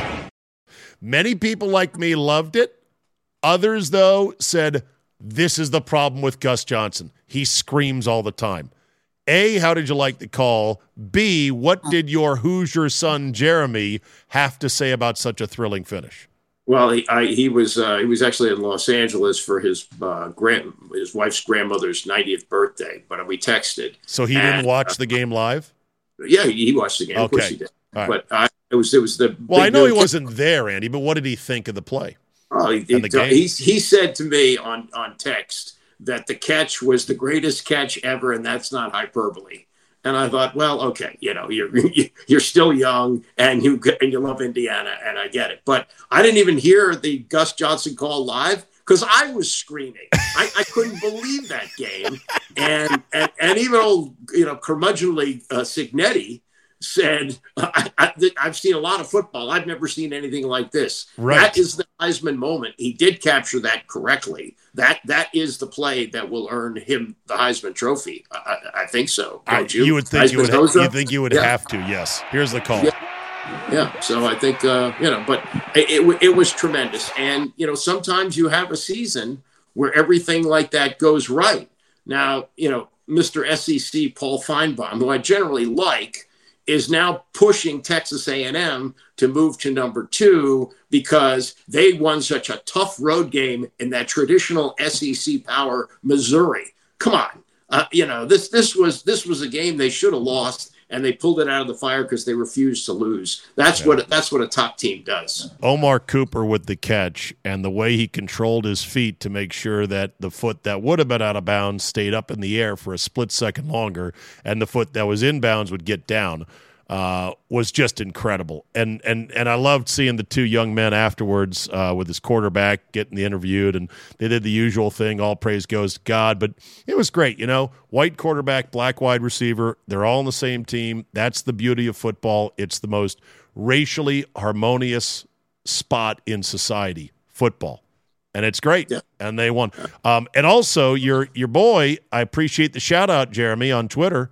A: Many people like me loved it. Others, though, said, this is the problem with Gus Johnson. He screams all the time. A, how did you like the call? B, what did your Hoosier son, Jeremy, have to say about such a thrilling finish?
F: Well, he I, he was uh, he was actually in Los Angeles for his uh, grand his wife's grandmother's ninetieth birthday. But we texted.
A: So he
F: and,
A: didn't watch the game live?
F: Yeah, he, he watched the game. Of course
A: Okay.
F: he did.
A: All right.
F: But I, it was it was the
A: Well,
F: big
A: I know he
F: news.
A: wasn't there, Andy, but what did he think of the play?
F: Oh, he,
A: And the game?
F: he, he said to me on, on text that the catch was the greatest catch ever, and that's not hyperbole. And I thought, well, okay, you know, you're you're still young, and you and you love Indiana, and I get it. But I didn't even hear the Gus Johnson call live because I was screaming. I, I couldn't believe that game, and and, and even old, you know, curmudgeonly uh, Signetti said, I, I, I've seen a lot of football. I've never seen anything like this.
A: Right.
F: That is the Heisman moment. He did capture that correctly. That That is the play that will earn him the Heisman Trophy. I, I, I think so.
A: I,
F: Don't you?
A: you would think you would,
F: Heisman
A: you think you would
F: Yeah.
A: have to, yes. Here's the call.
F: Yeah. Yeah, so I think, uh, you know, but it, it, it was tremendous. And, you know, sometimes you have a season where everything like that goes right. Now, you know, Mister S E C Paul Feinbaum, who I generally like, is now pushing Texas A and M to move to number two because they won such a tough road game in that traditional S E C power Missouri. Come on. Uh, you know, this this was this was a game they should have lost, and they pulled it out of the fire because they refused to lose. That's
A: Yeah.
F: what that's what a top team does.
A: Omar Cooper with the catch and the way he controlled his feet to make sure that the foot that would have been out of bounds stayed up in the air for a split second longer and the foot that was in bounds would get down uh, was just incredible. And and and I loved seeing the two young men afterwards uh, with his quarterback getting the interviewed, and they did the usual thing, all praise goes to God. But it was great, you know, white quarterback, black wide receiver, they're all on the same team. That's the beauty of football. It's the most racially harmonious spot in society, football. And it's great.
F: Yeah.
A: And they won. Um, and also, your your boy, I appreciate the shout-out, Jeremy, on Twitter.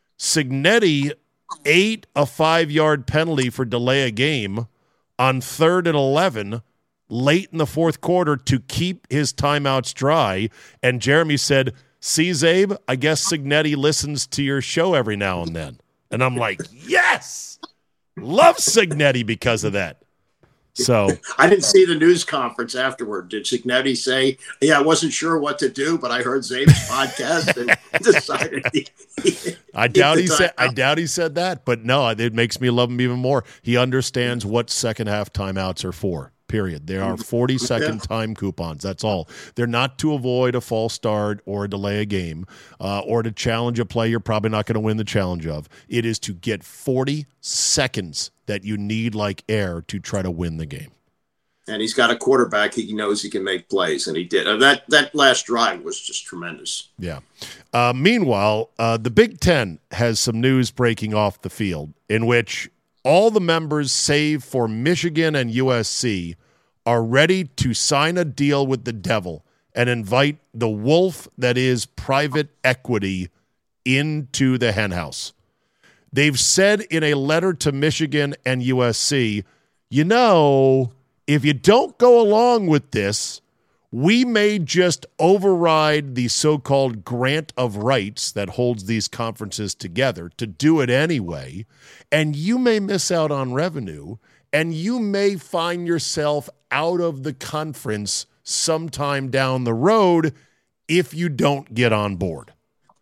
A: Signetti ate a five-yard penalty for delay a game on third and eleven late in the fourth quarter to keep his timeouts dry. And Jeremy said, see, Zabe, I guess Signetti listens to your show every now and then. And I'm like, yes! Love Cignetti because of that. So
F: I didn't see the news conference afterward. Did Cignetti say, yeah, I wasn't sure what to do, but I heard Zabe's podcast and decided he, he,
A: I doubt he said I doubt he said that, but no, it makes me love him even more. He understands what second half timeouts are for. Period. They are forty second yeah. time coupons. That's all. They're not to avoid a false start or delay a game uh, or to challenge a play you're probably not going to win the challenge of. It is to get forty seconds that you need like air to try to win the game.
F: And he's got a quarterback. He knows he can make plays, and he did. Uh, that that last drive was just tremendous.
A: Yeah. Uh, meanwhile, uh, the Big Ten has some news breaking off the field in which all the members, save for Michigan and U S C, are ready to sign a deal with the devil and invite the wolf that is private equity into the henhouse. They've said in a letter to Michigan and U S C, you know, if you don't go along with this, we may just override the so-called grant of rights that holds these conferences together to do it anyway, and you may miss out on revenue, and you may find yourself out of the conference sometime down the road if you don't get on board.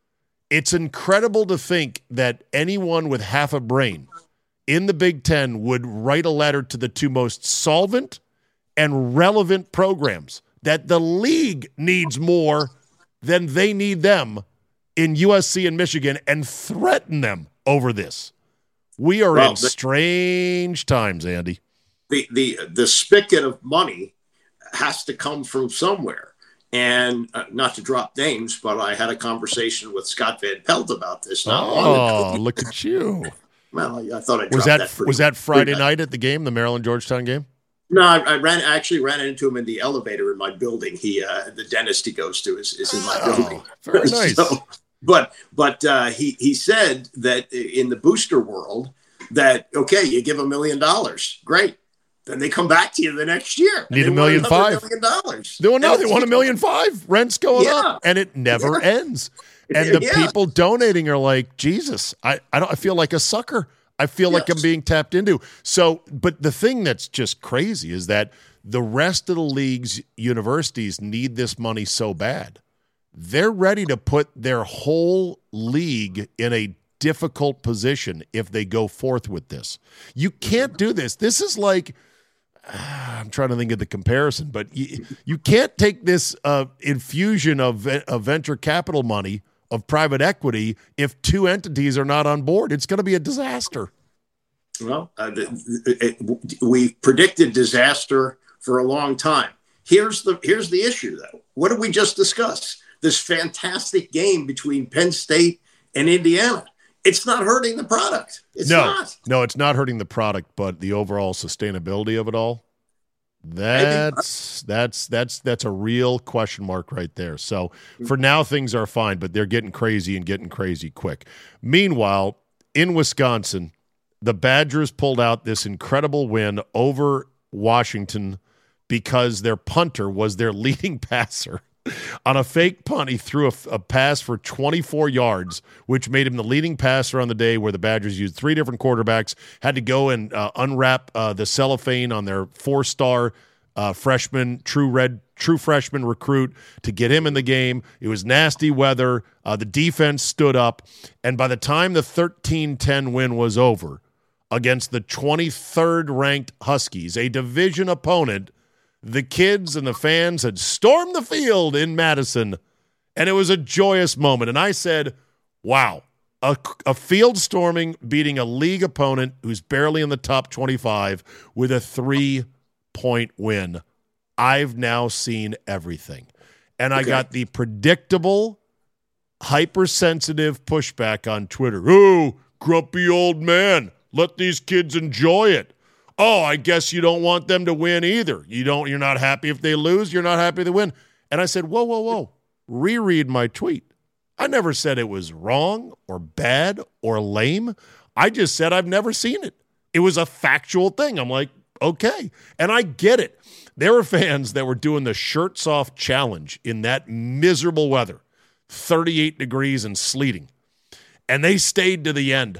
A: It's incredible to think that anyone with half a brain in the Big Ten would write a letter to the two most solvent and relevant programs that the league needs more than they need them in U S C and Michigan and threaten them over this. We are well, in the, strange times, Andy.
F: The, the, the spigot of money has to come from somewhere. And uh, not to drop names, but I had a conversation with Scott Van Pelt about this. Not
A: oh,
F: long ago.
A: Look at you.
F: Well, I, I thought I
A: was that,
F: that
A: was that Friday night at the game, the Maryland Georgetown game?
F: No, I, I ran. I actually ran into him in the elevator in my building. He, uh, the dentist he goes to, is, is in my
A: oh,
F: building.
A: Very nice.
F: so, but but uh, he he said that in the booster world, that okay, you give a million dollars, great. Then they come back to you the next year.
A: Need a million five.
F: Million dollars.
A: No, no, they want a million five. Rent's going
F: yeah.
A: up, and it never yeah. ends. And the yeah. people donating are like, Jesus, I, I don't. I feel like a sucker. I feel yes. like I'm being tapped into. So, but the thing that's just crazy is that the rest of the league's universities need this money so bad. They're ready to put their whole league in a difficult position if they go forth with this. You can't do this. This is like, uh, I'm trying to think of the comparison, but you, you can't take this uh, infusion of, of venture capital money, of private equity, if two entities are not on board. It's going to be a disaster.
F: Well, uh, it, it, we predicted disaster for a long time. Here's the here's the issue, though. What did we just discuss? This fantastic game between Penn State and Indiana. It's not hurting the product. It's
A: no,
F: not.
A: No, it's not hurting the product, but the overall sustainability of it all. That's that's that's that's a real question mark right there. So for now, things are fine, but they're getting crazy and getting crazy quick. Meanwhile, in Wisconsin, the Badgers pulled out this incredible win over Washington because their punter was their leading passer. On a fake punt, he threw a, a pass for twenty-four yards, which made him the leading passer on the day, where the Badgers used three different quarterbacks, had to go and uh, unwrap uh, the cellophane on their four-star uh, freshman, true red, true freshman recruit to get him in the game. It was nasty weather. Uh, the defense stood up, and by the time the thirteen ten win was over against the twenty-third ranked Huskies, a division opponent, the kids and the fans had stormed the field in Madison, and it was a joyous moment. And I said, wow, a, a field storming beating a league opponent who's barely in the top twenty-five with a three-point win. I've now seen everything. And I okay. got the predictable, hypersensitive pushback on Twitter. Oh, grumpy old man, let these kids enjoy it. Oh, I guess you don't want them to win either. You don't, you're not happy if they lose. You're not happy if they win. And I said, whoa, whoa, whoa. Reread my tweet. I never said it was wrong or bad or lame. I just said I've never seen it. It was a factual thing. I'm like, okay. And I get it. There were fans that were doing the shirts off challenge in that miserable weather, thirty-eight degrees and sleeting. And they stayed to the end.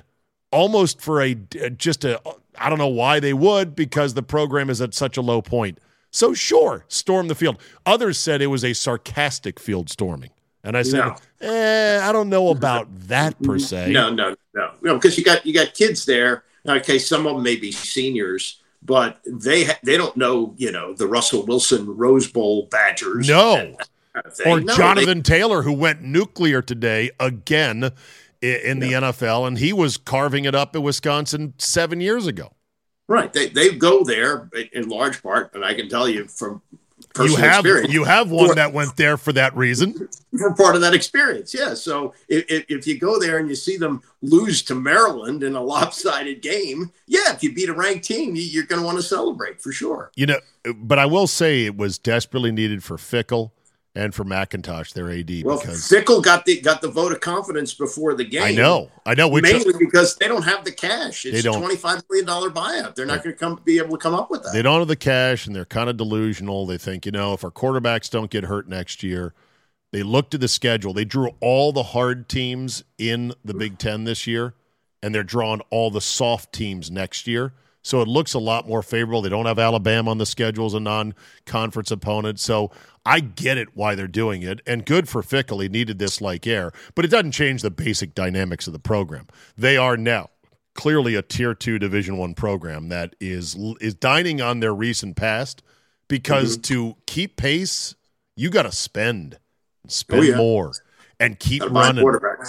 A: almost for a just a I don't know why they would, because the program is at such a low point. So sure, storm the field. Others said it was a sarcastic field storming. And I said, no. eh, I don't know about that per se.
F: No, no, no, no, because you got you got kids there. Okay, some of them may be seniors, but they ha- they don't know, you know, the Russell Wilson Rose Bowl Badgers.
A: No,
F: kind of
A: or
F: no,
A: Jonathan
F: they-
A: Taylor, who went nuclear today again in, in the yeah. N F L, and he was carving it up at Wisconsin seven years ago.
F: Right, they they go there in large part, and I can tell you from personal
A: you have
F: experience,
A: you have one
F: for,
A: that went there for that reason.
F: For part of that experience, yeah. So if, if you go there and you see them lose to Maryland in a lopsided game, yeah, if you beat a ranked team, you're going to want to celebrate for sure.
A: You know, but I will say it was desperately needed for Fickell and for McIntosh, their A D.
F: Well,
A: because
F: Fickell got the got the vote of confidence before the game.
A: I know, I know. Which,
F: mainly because they don't have the cash. It's
A: a
F: twenty-five million dollars buyout. They're not going to come be able to come up with that.
A: They don't have the cash, and they're kind of delusional. They think, you know, if our quarterbacks don't get hurt next year. They looked at the schedule. They drew all the hard teams in the Big Ten this year, and they're drawing all the soft teams next year. So it looks a lot more favorable. They don't have Alabama on the schedule as a non-conference opponent. So I get it why they're doing it, and good for Fickell. He needed this like air, but it doesn't change the basic dynamics of the program. They are now clearly a Tier two Division One program that is is dining on their recent past, because mm-hmm. to keep pace, you got to spend. Spend oh, yeah. more and keep running.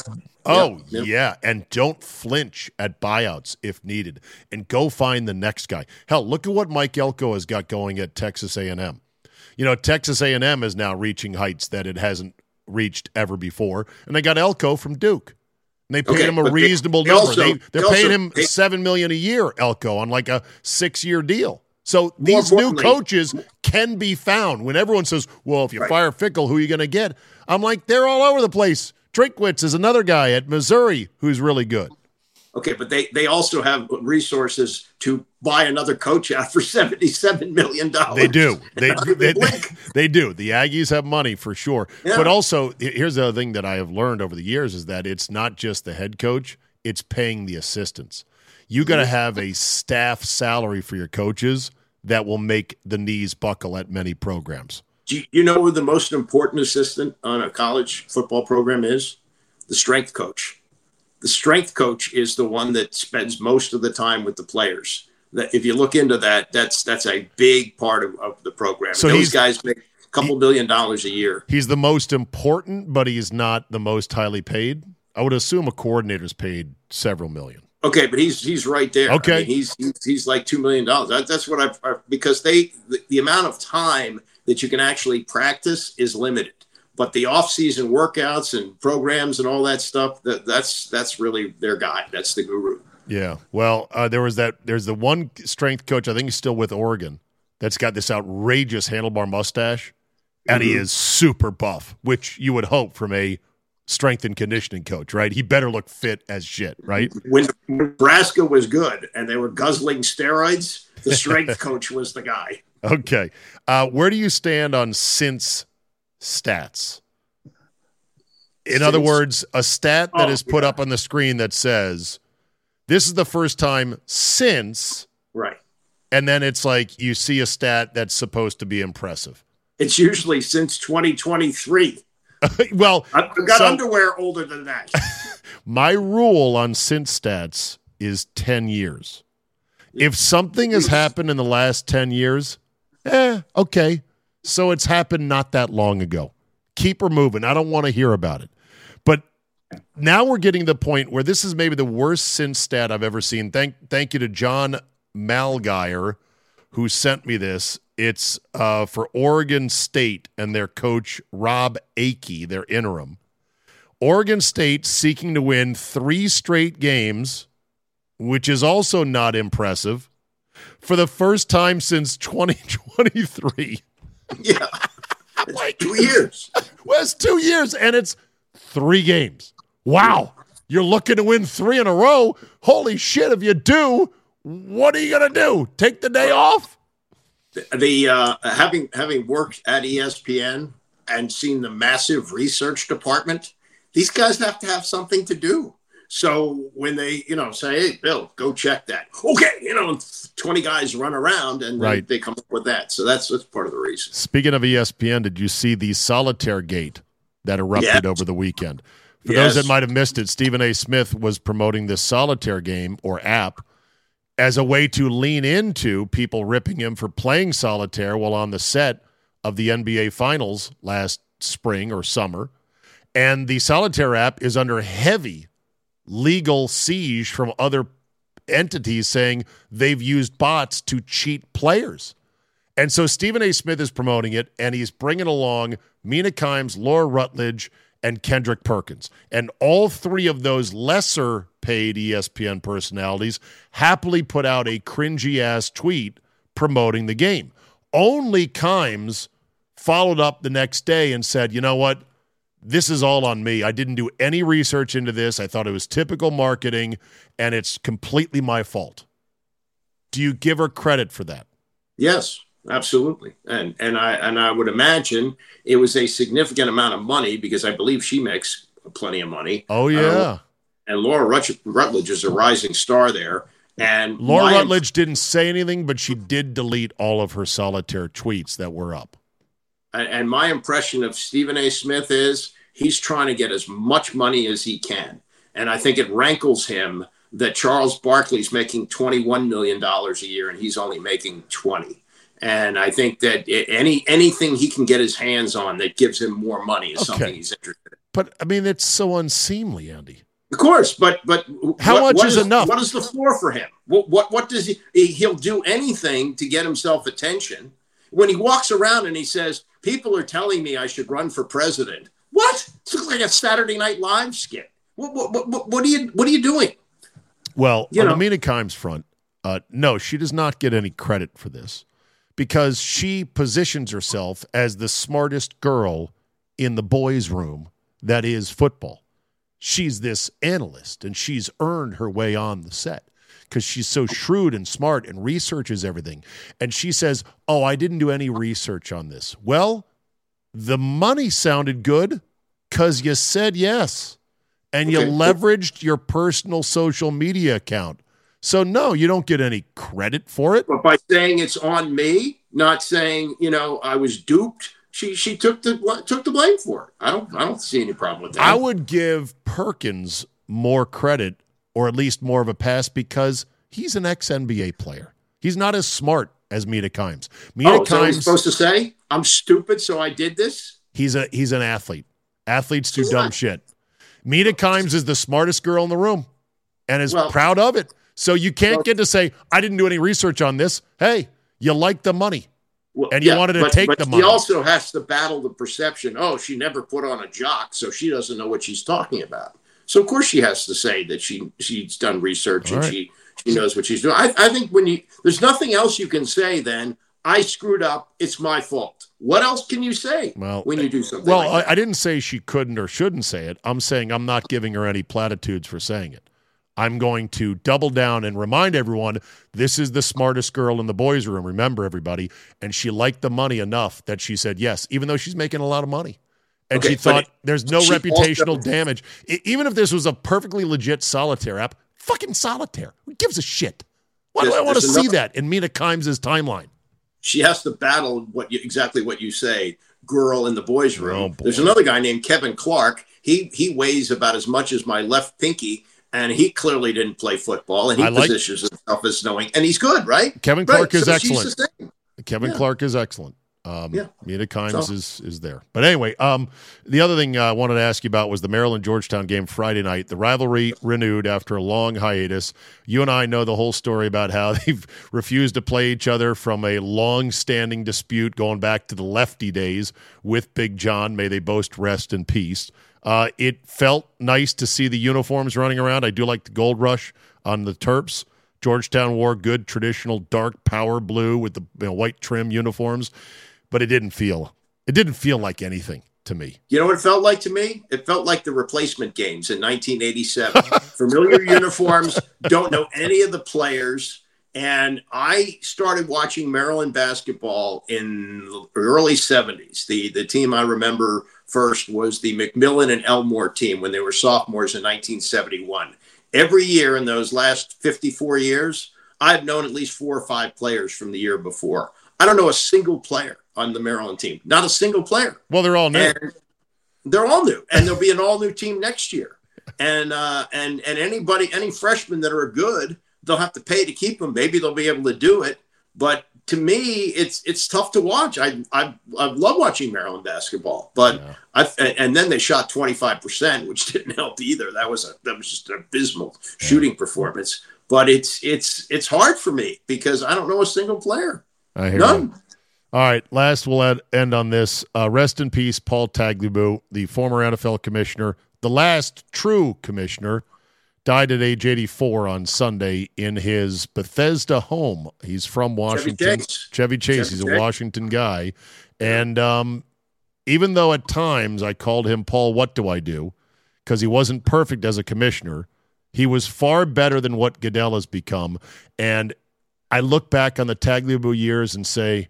A: Oh, yep. yeah. And don't flinch at buyouts if needed. And go find the next guy. Hell, look at what Mike Elko has got going at Texas A and M. You know, Texas A and M is now reaching heights that it hasn't reached ever before. And they got Elko from Duke. And they paid okay, him a reasonable they, number.
F: Also,
A: they, they're
F: they
A: paying
F: also,
A: him
F: they,
A: seven million dollars a year, Elko, on like a six-year deal. So these new coaches can be found. When everyone says, well, if you right. fire Fickell, who are you going to get? I'm like, they're all over the place. Drinkwitz is another guy at Missouri who's really good.
F: Okay, but they, they also have resources to buy another coach out for seventy-seven million dollars.
A: They do. They, they, they, they do. The Aggies have money for sure. Yeah. But also, here's the other thing that I have learned over the years is that it's not just the head coach, it's paying the assistants. You got to have a staff salary for your coaches that will make the knees buckle at many programs.
F: Do you know who the most important assistant on a college football program is? The strength coach. The strength coach is the one that spends most of the time with the players. That if you look into that, that's that's a big part of, of the program. So those guys make a couple he, billion dollars a year.
A: He's the most important, but he's not the most highly paid. I would assume a coordinator's paid several million.
F: Okay, but he's he's right there.
A: Okay,
F: I mean, he's, he's he's like two million dollars. That, that's what I've, I've because they the, the amount of time that you can actually practice is limited. But the off-season workouts and programs and all that stuff, that that's that's really their guy. That's the guru.
A: Yeah. Well, uh, there was that. There's the one strength coach. I think he's still with Oregon. That's got this outrageous handlebar mustache, and mm-hmm. he is super buff, which you would hope from a strength and conditioning coach, right? He better look fit as shit, right?
F: When Nebraska was good and they were guzzling steroids, the strength coach was the guy.
A: Okay. Uh, where do you stand on since stats? In since, other words, a stat that oh, is put yeah. up on the screen that says, this is the first time since.
F: Right.
A: And then it's like you see a stat that's supposed to be impressive.
F: It's usually since twenty twenty-three.
A: Well,
F: I've got so, underwear older than that.
A: My rule on since stats is ten years. If something has happened in the last ten years, eh, okay. So it's happened not that long ago. Keep her moving. I don't want to hear about it. But now we're getting to the point where this is maybe the worst since stat I've ever seen. Thank, thank you to John Malgeyer, who sent me this. It's uh, for Oregon State and their coach, Rob Akey, their interim. Oregon State seeking to win three straight games, which is also not impressive, for the first time since twenty twenty-three.
F: Yeah. Like two years.
A: Well, it's two years, and it's three games. Wow. You're looking to win three in a row. Holy shit, if you do, what are you going to do? Take the day off?
F: The uh, having having worked at E S P N and seen the massive research department, these guys have to have something to do. So when they, you know, say, hey, Bill, go check that. Okay, you know, twenty guys run around and
A: right.
F: they, they come up with that. So that's that's part of the reason.
A: Speaking of E S P N, did you see the solitaire gate that erupted
F: yes.
A: over the weekend? For
F: yes.
A: those that might have missed it, Stephen A. Smith was promoting this solitaire game or app as a way to lean into people ripping him for playing solitaire while on the set of the N B A Finals last spring or summer. And the solitaire app is under heavy legal siege from other entities saying they've used bots to cheat players. And so Stephen A. Smith is promoting it, and he's bringing along Mina Kimes, Laura Rutledge, and Kendrick Perkins. And all three of those lesser-paid E S P N personalities happily put out a cringy-ass tweet promoting the game. Only Kimes followed up the next day and said, you know what? This is all on me. I didn't do any research into this. I thought it was typical marketing, and it's completely my fault. Do you give her credit for that?
F: Yes, absolutely. And and I and I would imagine it was a significant amount of money because I believe she makes plenty of money.
A: Oh, yeah.
F: Uh, and Laura Rutledge is a rising star there. And
A: Laura Rutledge imp- didn't say anything, but she did delete all of her solitaire tweets that were up.
F: And my impression of Stephen A. Smith is he's trying to get as much money as he can. And I think it rankles him that Charles Barkley's making twenty-one million dollars a year and he's only making twenty. And I think that any anything he can get his hands on that gives him more money is okay. something he's interested in.
A: But, I mean, it's so unseemly, Andy.
F: Of course, but but
A: how
F: what,
A: much
F: what
A: is,
F: is
A: enough?
F: What is the floor for him? What, what, what does he – he'll do anything to get himself attention. When he walks around and he says, people are telling me I should run for president. What? It looks like a Saturday Night Live skit. What, what, what, what, are, you, what are you doing?
A: Well,
F: you
A: on
F: know,
A: the Mina Kimes front, uh, no, she does not get any credit for this because she positions herself as the smartest girl in the boys' room that is football. She's this analyst, and she's earned her way on the set because she's so shrewd and smart and researches everything. And she says, oh, I didn't do any research on this. Well, the money sounded good because you said yes. And you
F: okay.
A: leveraged your personal social media account. So, no, you don't get any credit for it.
F: But by saying it's on me, not saying, you know, I was duped, she she took the took the blame for it. I don't I don't see any problem with that.
A: I would give Perkins more credit, or at least more of a pass, because he's an ex-N B A player. He's not as smart as Mina Kimes. Mina
F: oh, so
A: Kimes,
F: he's supposed to say, I'm stupid, so I did this?
A: He's a he's an athlete. Athletes do dumb shit. Mina Kimes is the smartest girl in the room and is well, proud of it. So you can't well, get to say, I didn't do any research on this. Hey, you like the money.
F: Well,
A: and you
F: yeah,
A: wanted to
F: but,
A: take
F: but
A: the money.
F: He also has to battle the perception, oh, she never put on a jock, so she doesn't know what she's talking about. So, of course, she has to say that she she's done research All and right. she, she knows what she's doing. I, I think when you – there's nothing else you can say then, I screwed up, it's my fault. What else can you say well, when you do something
A: Well,
F: like that?
A: I, I didn't say she couldn't or shouldn't say it. I'm saying I'm not giving her any platitudes for saying it. I'm going to double down and remind everyone this is the smartest girl in the boys' room, remember, everybody. And she liked the money enough that she said yes, even though she's making a lot of money. And okay, she thought it, there's no reputational also, damage. I, even if this was a perfectly legit solitaire app, fucking solitaire. Who gives a shit? Why do I want to see that in Mina Kimes' timeline?
F: She has to battle what you, exactly what you say, girl in the boys' room. Oh, there's another guy named Kevin Clark. He he weighs about as much as my left pinky. And he clearly didn't play football, and he like, positions himself as knowing. And he's good, right?
A: Kevin Clark
F: right.
A: is
F: so
A: excellent. Kevin yeah. Clark is excellent. Um, yeah. Mina Kimes so. is is there. But anyway, um, the other thing I wanted to ask you about was the Maryland-Georgetown game Friday night. The rivalry renewed after a long hiatus. You and I know the whole story about how they've refused to play each other from a long-standing dispute going back to the Lefty days with Big John. May they both rest in peace. Uh, it felt nice to see the uniforms running around. I do like the gold rush on the Terps. Georgetown wore good traditional dark power blue with the you know, white trim uniforms, but it didn't feel it didn't feel like anything to me.
F: You know what it felt like to me? It felt like the replacement games in nineteen eighty-seven. Familiar uniforms, don't know any of the players. And I started watching Maryland basketball in the early seventies. The, the team I remember first was the McMillan and Elmore team when they were sophomores in nineteen seventy-one. Every year in those last fifty-four years, I've known at least four or five players from the year before. I don't know a single player on the Maryland team. Not a single player.
A: Well, they're all new.
F: And they're all new. And there'll be an all-new team next year. And uh, and and anybody, any freshmen that are good, they'll have to pay to keep them. Maybe they'll be able to do it. But to me, it's it's tough to watch. I I, I love watching Maryland basketball. But yeah. I and then they shot twenty-five percent, which didn't help either. That was a that was just an abysmal yeah. shooting performance. But it's it's it's hard for me because I don't know a single player.
A: I hear
F: None.
A: You. All right, last we'll end on this. Uh, rest in peace, Paul Tagliabue, the former N F L commissioner, the last true commissioner, died at age eighty-four on Sunday in his Bethesda home. He's from Washington.
F: Chevy Chase.
A: Chevy Chase. Chevy He's Chase. a Washington guy. And um, even though at times I called him Paul, what do I do? Because he wasn't perfect as a commissioner, he was far better than what Goodell has become. And I look back on the Tagliabue years and say,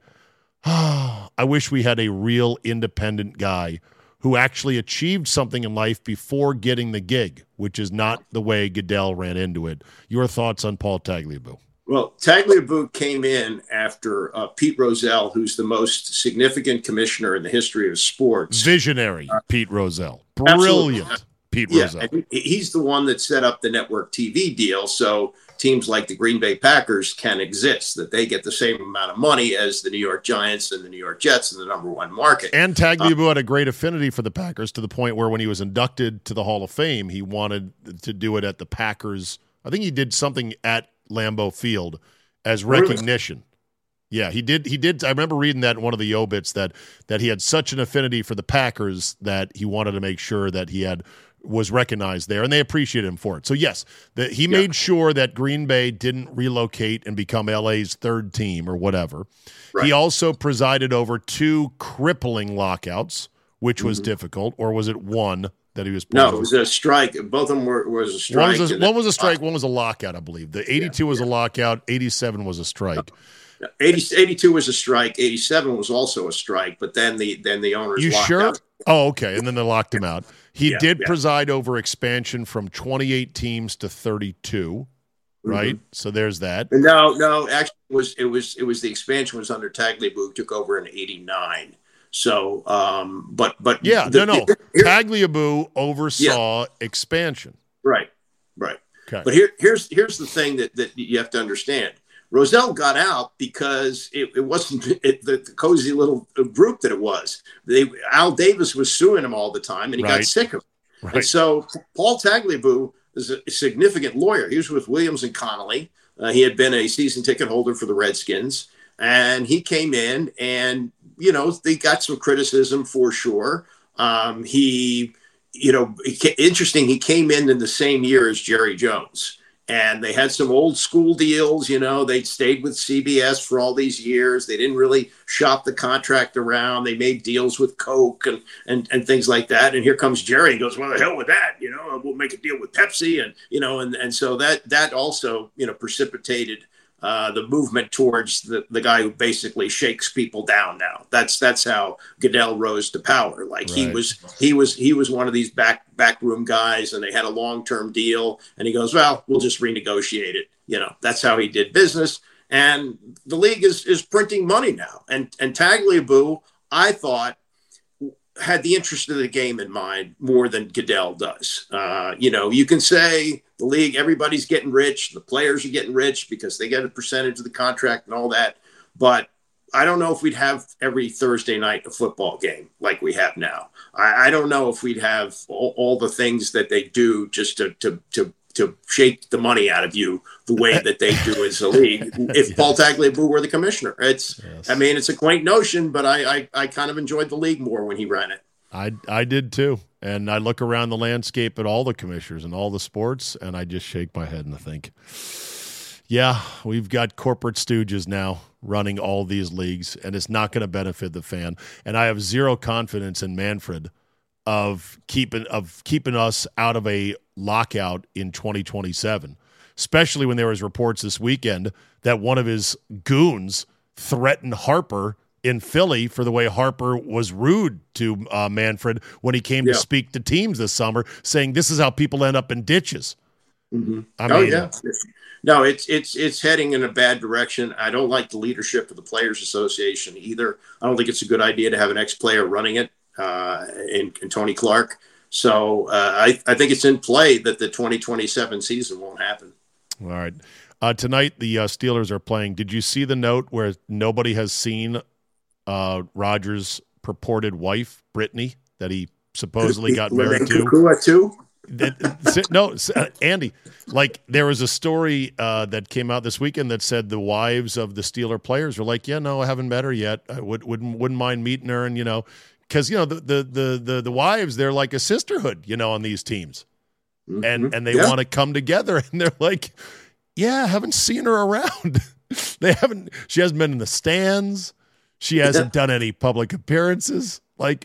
A: oh, I wish we had a real independent guy who actually achieved something in life before getting the gig, which is not the way Goodell ran into it. Your thoughts on Paul Tagliabue?
F: Well, Tagliabue came in after uh, Pete Rozelle, who's the most significant commissioner in the history of sports.
A: Visionary uh, Pete Rozelle. Brilliant
F: absolutely.
A: Pete
F: yeah,
A: Rozelle.
F: And he's the one that set up the network T V deal, so teams like the Green Bay Packers can exist, that they get the same amount of money as the New York Giants and the New York Jets in the number one market.
A: And Tagliabue uh, had a great affinity for the Packers to the point where when he was inducted to the Hall of Fame, he wanted to do it at the Packers. I think he did something at Lambeau Field as recognition. Yeah, he did. He did. I remember reading that in one of the obits that that he had such an affinity for the Packers that he wanted to make sure that he had was recognized there, and they appreciated him for it. So, yes, the, he yeah. made sure that Green Bay didn't relocate and become L A's third team or whatever. Right. He also presided over two crippling lockouts, which mm-hmm. was difficult, or was it one that he was
F: No, it was a strike. Both of them were was a strike.
A: One was a, one was a strike, one was a lockout, I believe. The eighty-two yeah, was yeah. a lockout, eighty-seven was a strike.
F: eighty, eighty-two was a strike, eighty-seven was also a strike, but then the then the owners
A: You
F: locked
A: sure?
F: out.
A: Oh, okay, and then they locked him out. He
F: yeah,
A: did
F: yeah.
A: preside over expansion from twenty-eight teams to thirty-two, right? Mm-hmm. So there's that.
F: No, no, actually it was it was it was the expansion was under Tagliabue, who took over in eighty-nine. So, um, but but
A: yeah,
F: the,
A: no, no.
F: Here,
A: Tagliabue oversaw yeah. expansion.
F: Right, right.
A: Okay.
F: But here here's here's the thing that that you have to understand. Rozelle got out because it, it wasn't it, the, the cozy little group that it was. They, Al Davis was suing him all the time, and he right. got sick of it. Right. And so Paul Tagliabue is a significant lawyer. He was with Williams and Connolly. Uh, he had been a season ticket holder for the Redskins, and he came in, and you know they got some criticism for sure. Um, he, you know, interesting. He came in in the same year as Jerry Jones. And they had some old school deals, you know, they'd stayed with C B S for all these years. They didn't really shop the contract around. They made deals with Coke and, and, and things like that. And here comes Jerry. He goes, well, the hell with that. You know, we'll make a deal with Pepsi. And, you know, and, and so that, that also, you know, precipitated uh, the movement towards the, the guy who basically shakes people down now. That's that's how Goodell rose to power. Like right. he was he was he was one of these back backroom guys, and they had a long term deal. And he goes, well, we'll just renegotiate it. You know, that's how he did business. And the league is is printing money now. And and Tagliabue, I thought, had the interest of the game in mind more than Goodell does. Uh, you know, you can say the league, everybody's getting rich. The players are getting rich because they get a percentage of the contract and all that. But I don't know if we'd have every Thursday night a football game like we have now. I, I don't know if we'd have all, all the things that they do just to, to, to, to shake the money out of you the way that they do as a league. If yes. Paul Tagliabue were the commissioner, it's, yes. I mean, it's a quaint notion, but I, I, I kind of enjoyed the league more when he ran it.
A: I, I did too. And I look around the landscape at all the commissioners and all the sports, and I just shake my head and I think, yeah, we've got corporate stooges now running all these leagues, and it's not going to benefit the fan. And I have zero confidence in Manfred of keeping of keeping us out of a lockout in twenty twenty-seven. especially when there was reports this weekend that one of his goons threatened Harper in Philly for the way Harper was rude to uh, Manfred when he came yeah. to speak to teams this summer, saying this is how people end up in ditches.
F: Mm-hmm.
A: I
F: oh,
A: mean,
F: yeah. No, it's it's it's heading in a bad direction. I don't like the leadership of the Players Association either. I don't think it's a good idea to have an ex-player running it, uh, in, in Tony Clark. So uh, I, I think it's in play that the twenty twenty-seven season won't happen.
A: All right. Uh, tonight, the uh, Steelers are playing. Did you see the note where nobody has seen uh, Rodgers' purported wife, Brittany, that he supposedly got married to?
F: Kukua too?
A: No, Andy, like there was a story uh, that came out this weekend that said the wives of the Steeler players were like, yeah, no, I haven't met her yet. I would, wouldn't, wouldn't mind meeting her. And, you know, because, you know, the, the, the, the, the wives, they're like a sisterhood, you know, on these teams. Mm-hmm. And, and they yeah. want to come together. And they're like, yeah, I haven't seen her around. They haven't, she hasn't been in the stands. She hasn't done any public appearances. Like,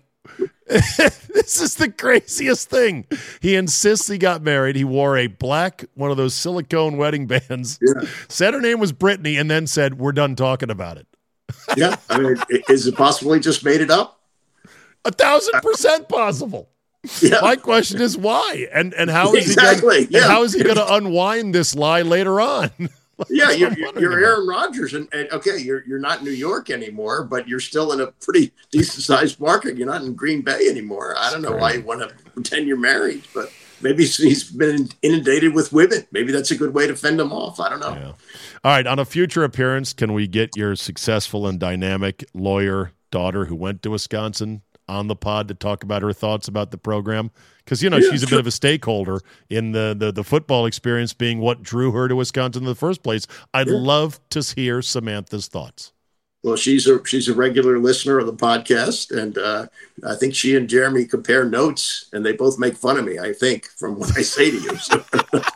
A: this is the craziest thing. He insists he got married. He wore a black, one of those silicone wedding bands, yeah. said her name was Brittany, and then said, we're done talking about it.
F: Yeah. I mean, is it possible he just made it up?
A: A thousand percent possible. Yeah. My question is why? And and how is
F: exactly.
A: he gonna,
F: yeah.
A: and how is he going to unwind this lie later on?
F: Yeah, you're, you're, you're Aaron Rodgers, and, and okay, you're you're not New York anymore, but you're still in a pretty decent sized market. You're not in Green Bay anymore. I don't know why you want to pretend you're married, but maybe he's been inundated with women. Maybe that's a good way to fend him off. I don't know.
A: Yeah. All right, on a future appearance, can we get your successful and dynamic lawyer daughter who went to Wisconsin on the pod to talk about her thoughts about the program? Because, you know, yeah, she's a sure. bit of a stakeholder in the, the, the football experience being what drew her to Wisconsin in the first place. I'd yeah. love to hear Samantha's thoughts.
F: Well, she's a she's a regular listener of the podcast, and uh, I think she and Jeremy compare notes, and they both make fun of me, I think, from what I say to you. So.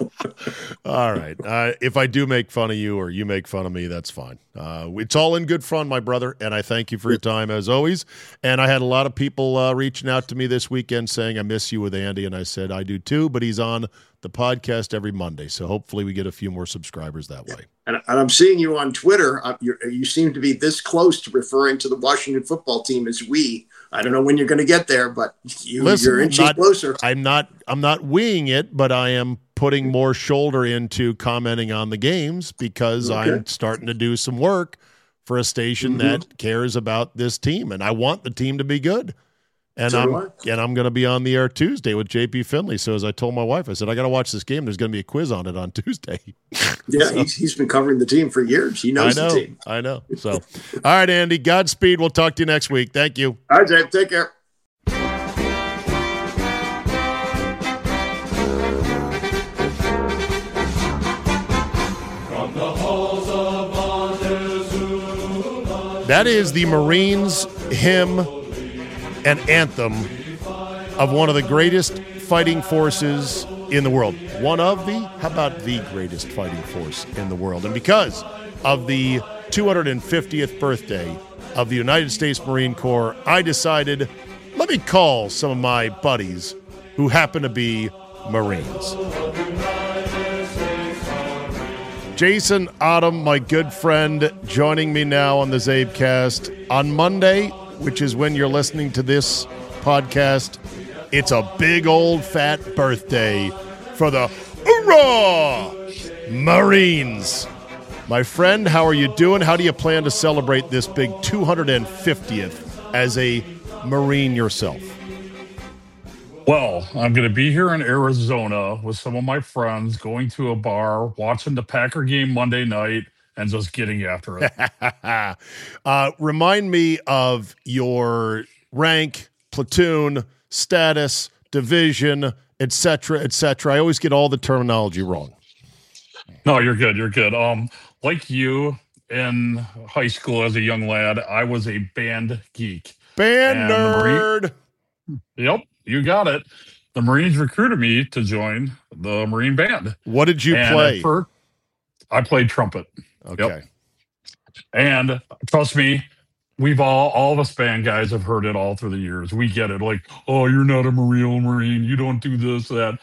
A: All right. Uh, if I do make fun of you or you make fun of me, that's fine. Uh, it's all in good fun, my brother, and I thank you for your time as always. And I had a lot of people uh, reaching out to me this weekend saying, I miss you with Andy, and I said, I do too, but he's on the podcast every Monday, so hopefully we get a few more subscribers that way.
F: And, and I'm seeing you on Twitter. Uh, you seem to be this close to referring to the Washington football team as we. I don't know when you're going to get there, but you,
A: Listen,
F: you're inching
A: not,
F: closer.
A: I'm not. I'm not weeing it, but I am putting more shoulder into commenting on the games because okay. I'm starting to do some work for a station mm-hmm. that cares about this team, and I want the team to be good. And so I'm and I'm going to be on the air Tuesday with J P Finley. So as I told my wife, I said I got to watch this game. There's going to be a quiz on it on Tuesday.
F: Yeah, so, he's he's been covering the team for years. He knows
A: I know,
F: the team.
A: I know. So, all right, Andy. Godspeed. We'll talk to you next week. Thank you.
F: All right, Dave. Take care.
A: That is the Marines hymn and anthem of one of the greatest fighting forces in the world. One of the, how about the greatest fighting force in the world? And because of the two hundred fiftieth birthday of the United States Marine Corps, I decided, let me call some of my buddies who happen to be Marines. Jason Autumn, my good friend, joining me now on the Zabecast. On Monday, which is when you're listening to this podcast, it's a big old fat birthday for the Hoorah Marines. My friend, how are you doing? How do you plan to celebrate this big two hundred fiftieth as a Marine yourself?
J: Well, I'm going to be here in Arizona with some of my friends, going to a bar, watching the Packer game Monday night, and just getting after it.
A: uh, remind me of your rank, platoon, status, division, et cetera, et cetera. I always get all the terminology wrong.
J: No, you're good. You're good. Um, like you in high school as a young lad, I was a band geek.
A: Band nerd.
J: Marine, yep, you got it. The Marines recruited me to join the Marine band.
A: What did you
J: and
A: play?
J: First, I played trumpet.
A: Okay.
J: Yep. And trust me, we've all, all of us band guys have heard it all through the years. We get it. Like, oh, you're not a real Marine. You don't do this, that.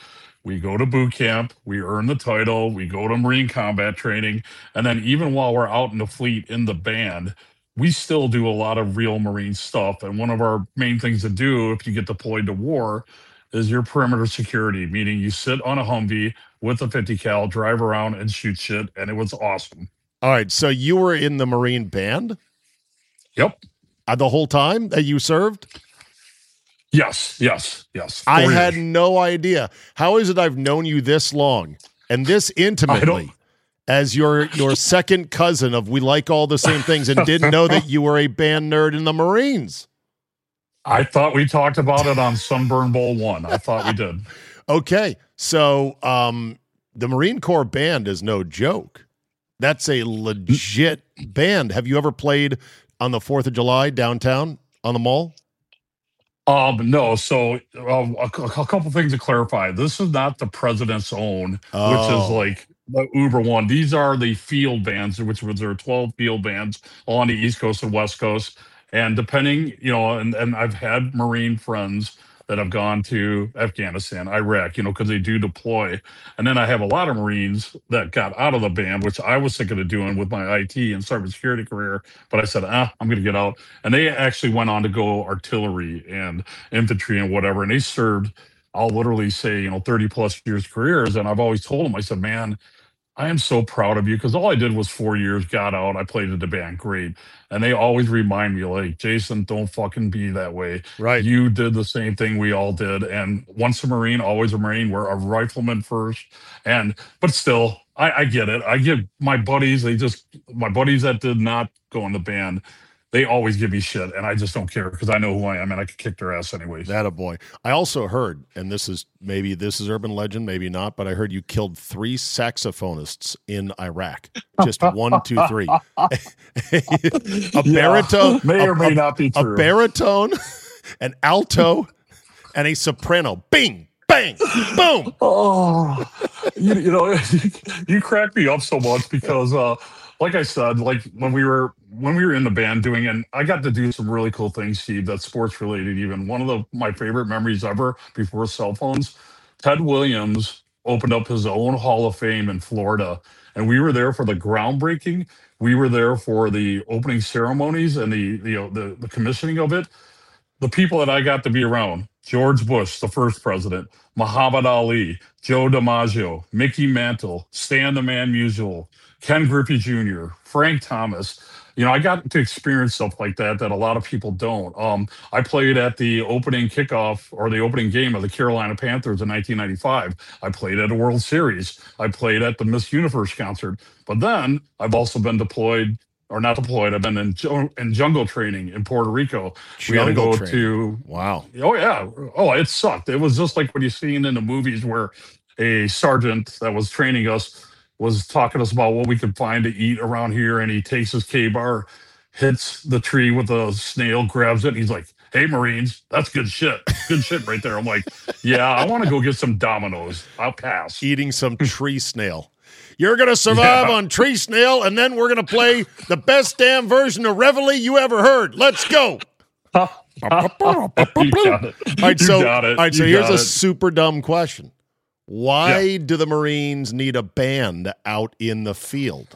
J: we go to boot camp, we earn the title, we go to Marine combat training, and then even while we're out in the fleet in the band, we still do a lot of real Marine stuff. And one of our main things to do if you get deployed to war is your perimeter security, meaning you sit on a Humvee with a fifty cal, drive around and shoot shit, and it was awesome.
A: All right, so you were in the Marine band?
J: Yep.
A: Uh, the whole time that you served?
J: Yes, yes, yes.
A: I
J: Four
A: had
J: years.
A: no idea. How is it I've known you this long and this intimately as your your second cousin of we like all the same things and didn't know that you were a band nerd in the Marines?
J: I thought we talked about it on Sunburn Bowl one. I thought we did.
A: Okay, so um, the Marine Corps band is no joke. That's a legit band. Have you ever played on the fourth of July downtown on the mall?
J: Um, no. So uh, a, a couple things to clarify. This is not the president's own,
A: Oh.
J: which is like the Uber one. These are the field bands, which was there are twelve field bands on the East Coast and West Coast. And depending, you know, and, and I've had Marine friends that have gone to Afghanistan, Iraq, you know, because they do deploy. And then I have a lot of Marines that got out of the band, which I was thinking of doing with my I T and cybersecurity career. But I said, ah, I'm going to get out. And they actually went on to go artillery and infantry and whatever. And they served, I'll literally say, you know, thirty plus years careers. And I've always told them, I said, man, I am so proud of you because all I did was four years, got out, I played in the band, great. And they always remind me, like, Jason, don't fucking be that way.
A: Right.
J: You did the same thing we all did. And once a Marine, always a Marine. We're a rifleman first. And, but still, I, I get it. I give my buddies, they just, my buddies that did not go in the band, they always give me shit. And I just don't care because I know who I am and I could kick their ass anyways.
A: That a boy. I also heard, and this is maybe this is urban legend, maybe not, but I heard you killed three saxophonists in Iraq. Just one, two, three. a baritone,
J: yeah, may or may
A: a,
J: not be true.
A: A baritone, an alto, and a soprano. Bing, bang, boom.
J: Oh, you, you know, you crack me up so much because, uh, like I said, like when we were when we were in the band doing, and I got to do some really cool things, Steve, that's sports related. Even one of the my favorite memories ever before cell phones, Ted Williams opened up his own Hall of Fame in Florida, and we were there for the groundbreaking. We were there for the opening ceremonies and the the you know, the, the commissioning of it. The people that I got to be around: George Bush, the first president, Muhammad Ali, Joe DiMaggio, Mickey Mantle, Stan the Man Musial, Ken Griffey Junior, Frank Thomas. You know, I got to experience stuff like that that a lot of people don't. Um, I played at the opening kickoff or the opening game of the Carolina Panthers in nineteen ninety-five. I played at a World Series. I played at the Miss Universe concert. But then I've also been deployed, or not deployed, I've been in, ju- in jungle training in Puerto Rico.
A: Jungle
J: we had to go
A: training.
J: to...
A: Wow.
J: Oh, yeah. Oh, it sucked. It was just like what you've seen in the movies where a sergeant that was training us was talking to us about what we could find to eat around here, and he takes his K-bar, hits the tree with a snail, grabs it, and he's like, hey, Marines, that's good shit. Good shit right there. I'm like, yeah, I want to go get some Dominoes. I'll pass.
A: Eating some tree snail. You're going to survive
J: Yeah.
A: on tree snail, and then we're going to play the best damn version of Reveille you ever heard. Let's go.
J: You got it.
A: All right,
J: You
A: so,
J: got it.
A: all right, so
J: You
A: here's
J: got
A: a
J: it.
A: super dumb question. Why do the Marines need a band out in the field?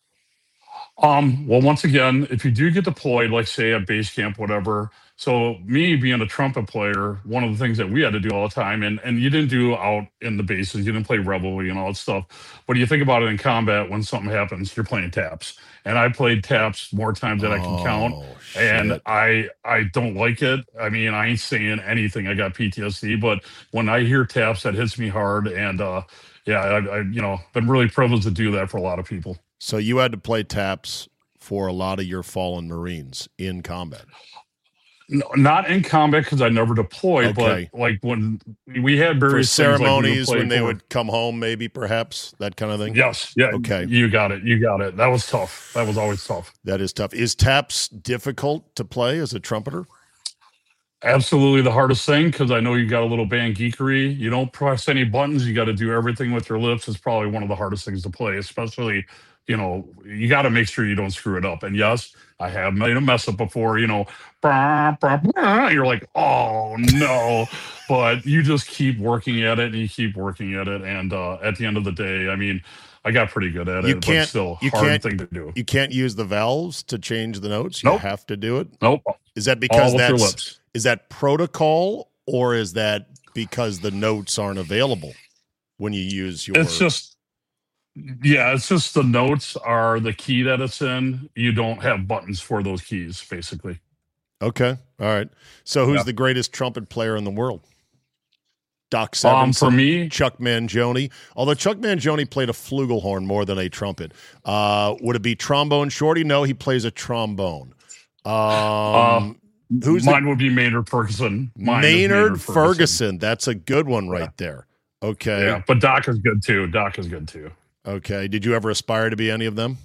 J: Um, well, once again, if you do get deployed, like say at base camp, whatever. So me being a trumpet player, one of the things that we had to do all the time, and, and you didn't do out in the bases, you didn't play revelry and all that stuff. But you think about it in combat, when something happens, you're playing taps. And I played taps more times than I can count.
A: Oh,
J: And
A: shit.
J: I I don't like it. I mean, I ain't saying anything. I got P T S D, but when I hear taps, that hits me hard. And uh, yeah, I, I you know, been really privileged to do that for a lot of people.
A: So you had to play taps for a lot of your fallen Marines in combat.
J: No, not in combat because I never deployed,
A: Okay.
J: but like when we had
A: For
J: various things, like, we would
A: ceremonies
J: play
A: when they
J: for-
A: would come home, maybe, perhaps, that kind of thing?
J: Yes, yeah,
A: Okay.
J: You got it. You got it. That was tough. That was always tough.
A: That is tough. Is taps difficult to play as a trumpeter?
J: Absolutely the hardest thing, because I know you got a little band geekery. You don't press any buttons. You got to do everything with your lips. It's probably one of the hardest things to play, especially, you know, you got to make sure you don't screw it up. And yes, I have made a mess up before, you know, bah, bah, bah, you're like, oh no, but you just keep working at it and you keep working at it. And uh, at the end of the day, I mean, I got pretty good at
A: You
J: it, but
A: can't-
J: it's still
A: you
J: hard
A: can't-
J: thing to do.
A: You can't use the valves to change the notes. You
J: Nope.
A: have to do it.
J: Nope.
A: Is that
J: All
A: because
J: with your
A: that's
J: lips.
A: is that protocol, or is that because the notes aren't available when you use your?
J: It's just, yeah, it's just the notes are the key that it's in. You don't have buttons for those keys, basically.
A: Okay, all right. So who's
J: Yeah.
A: the greatest trumpet player in the world? Doc
J: Um,
A: Severinsen,
J: for me,
A: Chuck Mangione. Although Chuck Mangione played a flugelhorn more than a trumpet. Uh, would it be trombone shorty? No, he plays a trombone. Um,
J: uh,
A: who's the-
J: mine would be Maynard Ferguson. Mine is
A: Maynard Ferguson. That's a good one right there. Okay.
J: Yeah, but Doc is good too. Doc is good too.
A: Okay. Did you ever aspire to be any of them?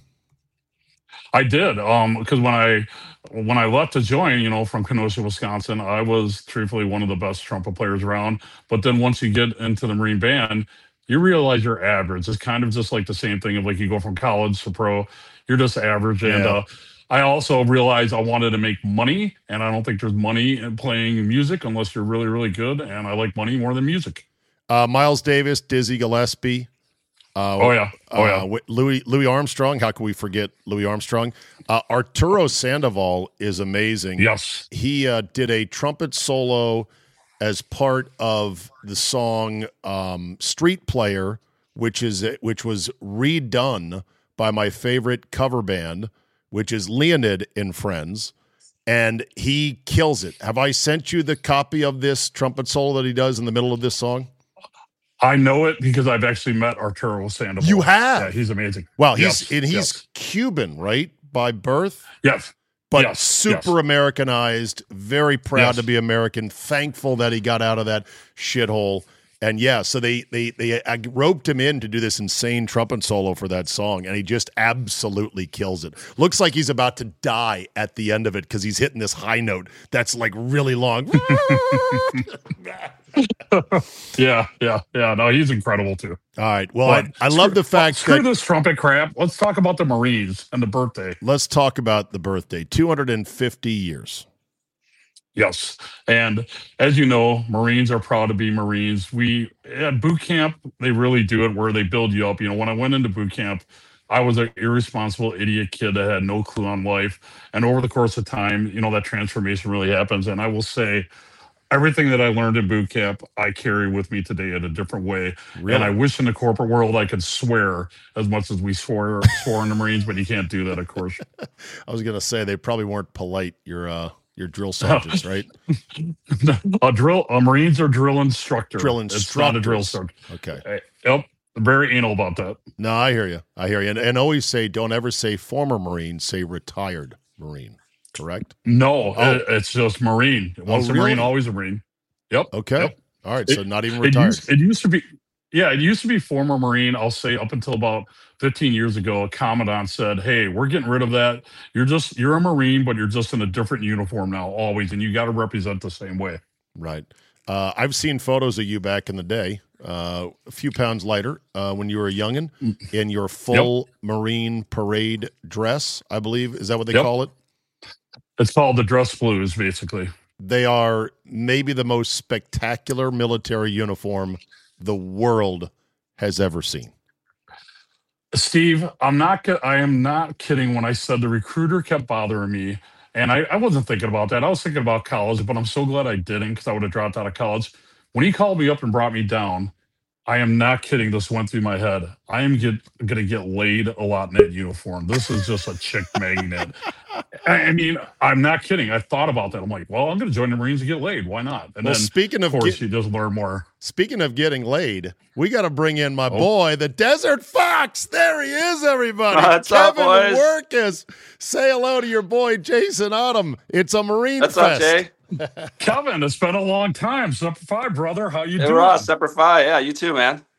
J: I did, um, because when I when I left to join, you know, from Kenosha, Wisconsin, I was truthfully one of the best trumpet players around. But then once you get into the Marine Band, you realize you're average. It's kind of just like the same thing of like you go from college to pro, you're just average. And
A: Yeah.
J: uh, I also realized I wanted to make money, and I don't think there's money in playing music unless you're really, really good. And I like money more than music.
A: Uh, Miles Davis, Dizzy Gillespie. Uh,
J: Oh yeah, oh yeah.
A: uh, Wi- Louis Louis Armstrong. How can we forget Louis Armstrong? Uh, Arturo Sandoval is amazing.
J: Yes.
A: He uh, did a trumpet solo as part of the song um, "Street Player," which is which was redone by my favorite cover band, which is Leonid and Friends, and he kills it. Have I sent you the copy of this trumpet solo that he does in the middle of this song?
J: I know it because I've actually met Arturo Sandoval.
A: You have?
J: Yeah, he's amazing.
A: Well, he's
J: Yes,
A: and he's
J: yes.
A: Cuban, right, by birth,
J: Yes.
A: but
J: Yes,
A: super
J: yes.
A: Americanized. Very proud
J: Yes.
A: to be American. Thankful that he got out of that shithole. And yeah, so they they they uh, roped him in to do this insane trumpet solo for that song, and he just absolutely kills it. Looks like he's about to die at the end of it because he's hitting this high note that's like really long.
J: Yeah, yeah, yeah. No, he's incredible too.
A: All right. Well, I,
J: But
A: I love the fact
J: screw
A: that
J: this trumpet crap. Let's talk about the Marines and the birthday.
A: let's talk about the birthday. two hundred fifty years.
J: Yes. And as you know, Marines are proud to be Marines. We at boot camp, they really do it where they build you up. You know, when I went into boot camp, I was an irresponsible idiot kid that had no clue on life. And over the course of time, you know, that transformation really happens. And I will say, everything that I learned in boot camp, I carry with me today in a different way.
A: Really?
J: And I wish in the corporate world I could swear as much as we swore swore in the Marines, but you can't do that, of course.
A: I was gonna say they probably weren't polite. Your uh, your drill sergeants, right?
J: a drill, a Marines are drill instructor.
A: Drill
J: It's not a drill
A: instructors.
J: instructor.
A: Okay.
J: Uh, Yep. Very anal about that.
A: No, I hear you. I hear you. And, and always say, don't ever say former Marine. Say retired Marine. Correct.
J: No,
A: Oh.
J: it- it's just Marine. Once a
A: really?
J: Marine, always a Marine. Yep.
A: Okay.
J: Yep.
A: All right.
J: It-
A: So not even
J: It
A: retired.
J: used, it used to be, yeah, it used to be former Marine. I'll say up until about fifteen years ago, a commandant said, "Hey, we're getting rid of that. You're just you're a Marine, but you're just in a different uniform now, always, and you got to represent the same way."
A: Right. Uh, I've seen photos of you back in the day, uh, a few pounds lighter uh, when you were a youngin in your full Marine parade dress, I believe. Is that what they
J: Yep.
A: call it?
J: It's called the dress blues, basically.
A: They are maybe the most spectacular military uniform the world has ever seen.
J: Steve, I'm not. ki- I am not kidding when I said the recruiter kept bothering me, and I, I wasn't thinking about that. I was thinking about college, but I'm so glad I didn't because I would have dropped out of college. When he called me up and brought me down, I am not kidding. This went through my head. I am get, gonna get laid a lot in that uniform. This is just a chick magnet. I, I mean, I'm not kidding. I thought about that. I'm like, well, I'm gonna join the Marines and get laid. Why not? And
A: Well,
J: then,
A: speaking of
J: of course,
A: get-
J: you just learn more.
A: Speaking of getting laid, we got to bring in my
J: Oh.
A: boy, the Desert Fox. There he is, everybody.
K: What's up,
A: Kevin
K: boys?
A: Workus. Say hello to your boy, Jason Autumn. It's a Marine
K: What's up,
A: Fest.
K: Jay?
J: Kevin, it's been a long time. Semper Fi, brother. How you
K: Hey,
J: doing?
K: Ross, Semper Fi. Yeah, you too, man.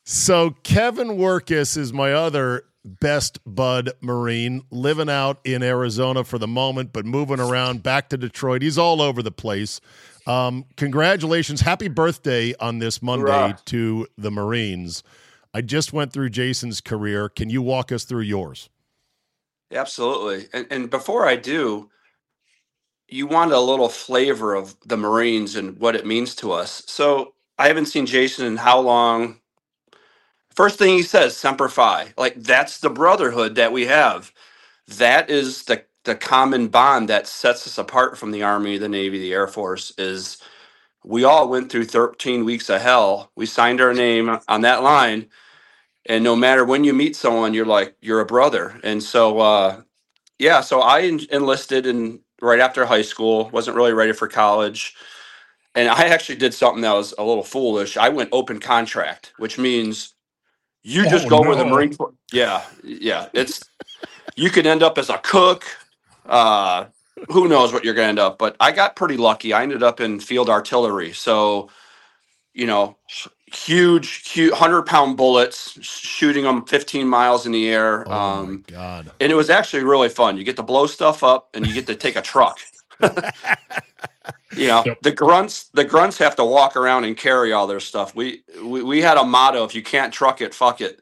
A: So Kevin Workus is my other best bud Marine, living out in Arizona for the moment, but moving around back to Detroit. He's all over the place. Um, congratulations. Happy birthday on this Monday Hurrah. to the Marines. I just went through Jason's career. Can you walk us through yours?
K: Absolutely. And, and before I do, you want a little flavor of the Marines and what it means to us. So I haven't seen Jason in how long? First thing he says, Semper Fi. Like, that's the brotherhood that we have. That is the the common bond that sets us apart from the Army, the Navy, the Air Force, is we all went through thirteen weeks of hell. We signed our name on that line. And no matter when you meet someone, you're like, you're a brother. And so, uh, yeah, so I en- enlisted in right after high school, wasn't really ready for college. And I actually did something that was a little foolish. I went open contract, which means you just oh, go no. where the Marine Corps. Yeah, yeah. It's you could end up as a cook. Uh, who knows what you're going to end up? But I got pretty lucky. I ended up in field artillery. So, you know, huge, huge hundred pound bullets, shooting them fifteen miles in the air.
A: Oh
K: um,
A: my God.
K: And it was actually really fun. You get to blow stuff up and you get to take a truck. You know, yep. the grunts, the grunts have to walk around and carry all their stuff. We, we, we had a motto: if you can't truck it, fuck it.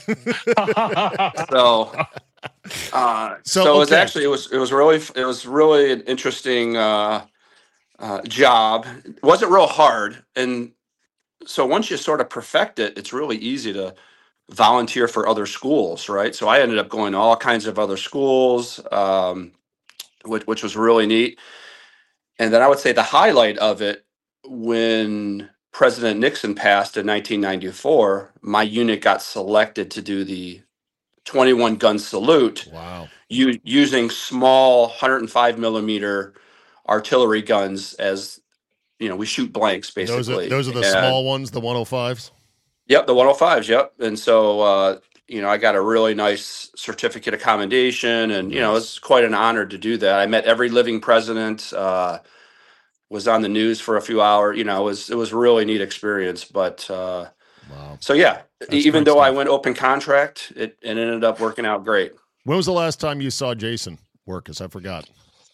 K: so, uh, so, so okay. it was actually, it was, it was really, it was really an interesting, uh, uh, job. It wasn't real hard. And so once you sort of perfect it, it's really easy to volunteer for other schools. Right. So I ended up going to all kinds of other schools, um, which, which was really neat. And then I would say the highlight of it, when President Nixon passed in nineteen ninety-four, my unit got selected to do the twenty-one gun salute.
A: Wow.
K: U- using small one hundred five millimeter artillery guns as, you know, we shoot blanks basically.
A: Those are, those are the
K: and,
A: small ones, the one oh fives?
K: Yep, the one oh fives, yep. And so, uh, you know, I got a really nice certificate of commendation, and, you know, it's quite an honor to do that. I met every living president, uh, was on the news for a few hours. You know, it was, it was a really neat experience. But, uh,
A: wow.
K: So, yeah,
A: That's
K: even though
A: stuff.
K: I went open contract, it, it ended up working out great.
A: When was the last time you saw Jason Workus? I forgot.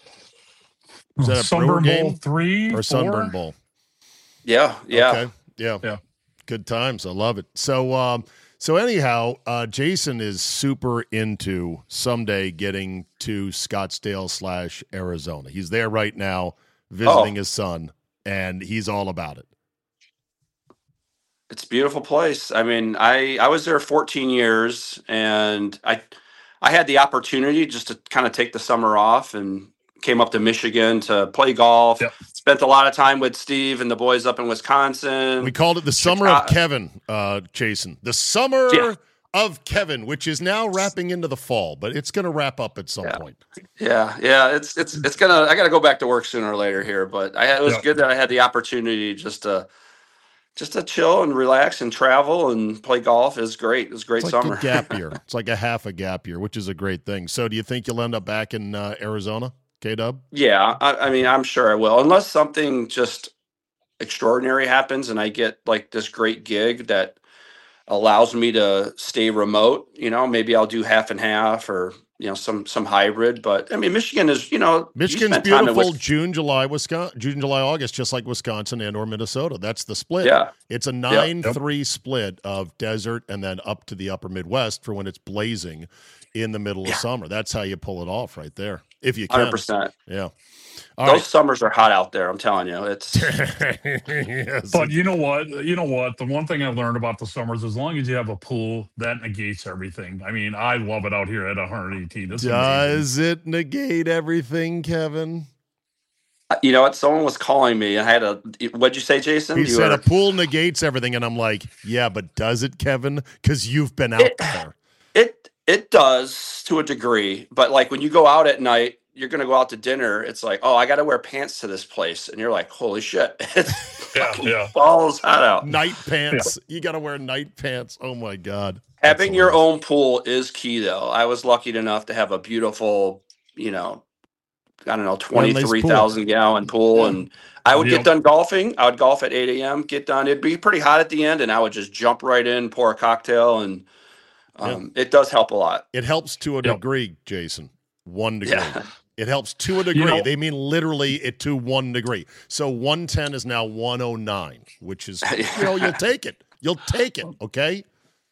A: Was that a
J: Sunburn
A: Brewer
J: Bowl
A: game?
J: three
A: Or
J: four?
A: Sunburn Bowl?
K: Yeah, yeah.
A: Okay. Yeah.
J: Yeah.
A: Good times. I love it. So, um, so anyhow, uh, Jason is super into someday getting to Scottsdale slash Arizona. He's there right now visiting oh. his son, and he's all about it.
K: It's a beautiful place. I mean, I, I was there fourteen years, and I I had the opportunity just to kind of take the summer off and came up to Michigan to play golf. Yep. Spent a lot of time with Steve and the boys up in Wisconsin.
A: We called it the Summer Chicago. of Kevin, uh, Jason. The Summer yeah. of Kevin, which is now wrapping into the fall, but it's going to wrap up at some
K: yeah.
A: point.
K: Yeah, yeah. It's it's it's gonna. I got to go back to work sooner or later here, but I, it was yep. good that I had the opportunity just to just to chill and relax and travel and play golf. Is great. It was a great
A: it's like
K: summer.
A: A gap year. It's like a half a gap year, which is a great thing. So, do you think you'll end up back in uh, Arizona? K-Dub?
K: Yeah, I, I mean, I'm sure I will, unless something just extraordinary happens and I get like this great gig that allows me to stay remote. You know, maybe I'll do half and half, or you know, some some hybrid. But I mean, Michigan is, you know,
A: Michigan's beautiful. June, July, Wisconsin, June, July, August, just like Wisconsin and or Minnesota. That's the split.
K: Yeah,
A: it's a nine three yep. split of desert and then up to the upper Midwest for when it's blazing in the middle yeah. of summer. That's how you pull it off, right there. If you can.
K: one hundred percent.
A: Yeah.
K: All Those right. summers are hot out there, I'm telling you. It's
J: yes. But you know what? You know what? The one thing I've learned about the summers, as long as you have a pool, that negates everything. I mean, I love it out here at one eighteen. This
A: Does it negate everything, Kevin?
K: You know what? Someone was calling me. I had a. What'd you say, Jason?
A: He
K: you
A: said
K: were...
A: a pool negates everything, and I'm like, yeah, but does it, Kevin? Because you've been out
K: it,
A: there.
K: It it does to a degree, but like when you go out at night, you're going to go out to dinner. It's like, oh, I got to wear pants to this place. And you're like, holy shit. It's
J: yeah, yeah.
K: balls hot out.
A: Night pants. Yeah. You got to wear night pants. Oh my God.
K: Having That's your hilarious. own pool is key though. I was lucky enough to have a beautiful, you know, I don't know, twenty-three thousand gallon pool. Yeah. And I would
J: Yep.
K: get done golfing. I would golf at eight a.m., get done. It'd be pretty hot at the end, and I would just jump right in, pour a cocktail, and um, yep. it does help a lot.
A: It helps to a
J: Yep.
A: degree, Jason. One degree.
K: Yeah.
A: It helps to a degree.
J: You know-
A: they mean literally it to one degree. So one ten is now one oh nine, which is, you know, you'll take it. You'll take it, okay?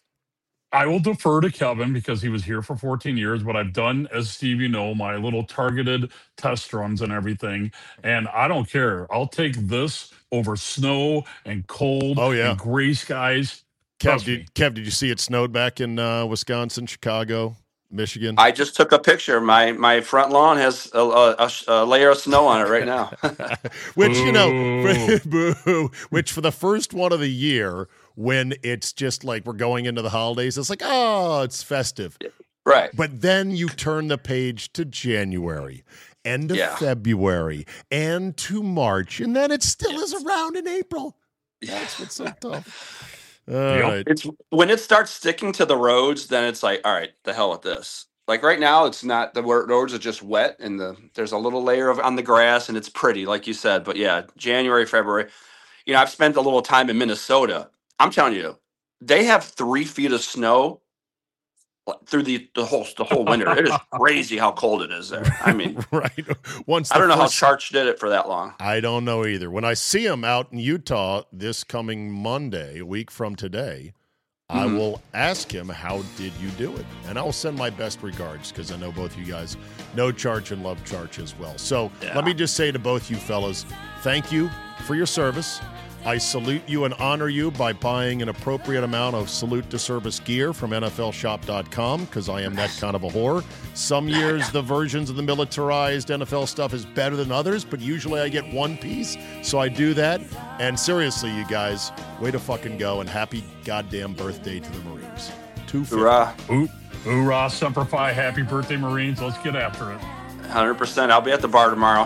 J: I will defer to Kevin because he was here for fourteen years, but I've done, as Steve, you know, my little targeted test runs and everything. And I don't care. I'll take this over snow and cold
A: Oh, yeah.
J: and gray skies.
A: Kev
J: Trust
A: did,
J: me.
A: Kev, did you see it snowed back in uh, Wisconsin, Chicago, Michigan?
K: I just took a picture. My my front lawn has a, a, a layer of snow on it right now.
A: Which, you know, boo, which for the first one of the year, when it's just like we're going into the holidays, it's like, oh, it's festive.
K: Right.
A: But then you turn the page to January, end of
K: Yeah.
A: February, and to March, and then it still is around in April. That's what's so tough. All
J: Yep.
A: right.
K: It's when it starts sticking to the roads, then it's like, all right, the hell with this. Like right now, it's not, the roads are just wet, and the there's a little layer of on the grass, and it's pretty, like you said. But yeah, January, February. You know, I've spent a little time in Minnesota. I'm telling you, they have three feet of snow through the, the whole the whole winter. It is crazy how cold it is there. I mean,
A: right. Once
K: I don't
A: the
K: know
A: first-
K: how Charch did it for that long.
A: I don't know either. When I see him out in Utah this coming Monday, a week from today, I
K: Mhm.
A: will ask him, how did you do it? And I'll send my best regards because I know both you guys know Charch and love Charch as well. So
K: Yeah.
A: let me just say to both you fellas, thank you for your service. I salute you and honor you by buying an appropriate amount of salute to service gear from N F L shop dot com because I am that kind of a whore. Some years the versions of the militarized N F L stuff is better than others, but usually I get one piece, so I do that. And seriously, you guys, way to fucking go, and happy goddamn birthday to the Marines. two fifty.
K: Hoorah.
J: Ooh, hoorah, Semper Fi, happy birthday, Marines. Let's get after it.
K: one hundred percent. I'll be at the bar tomorrow.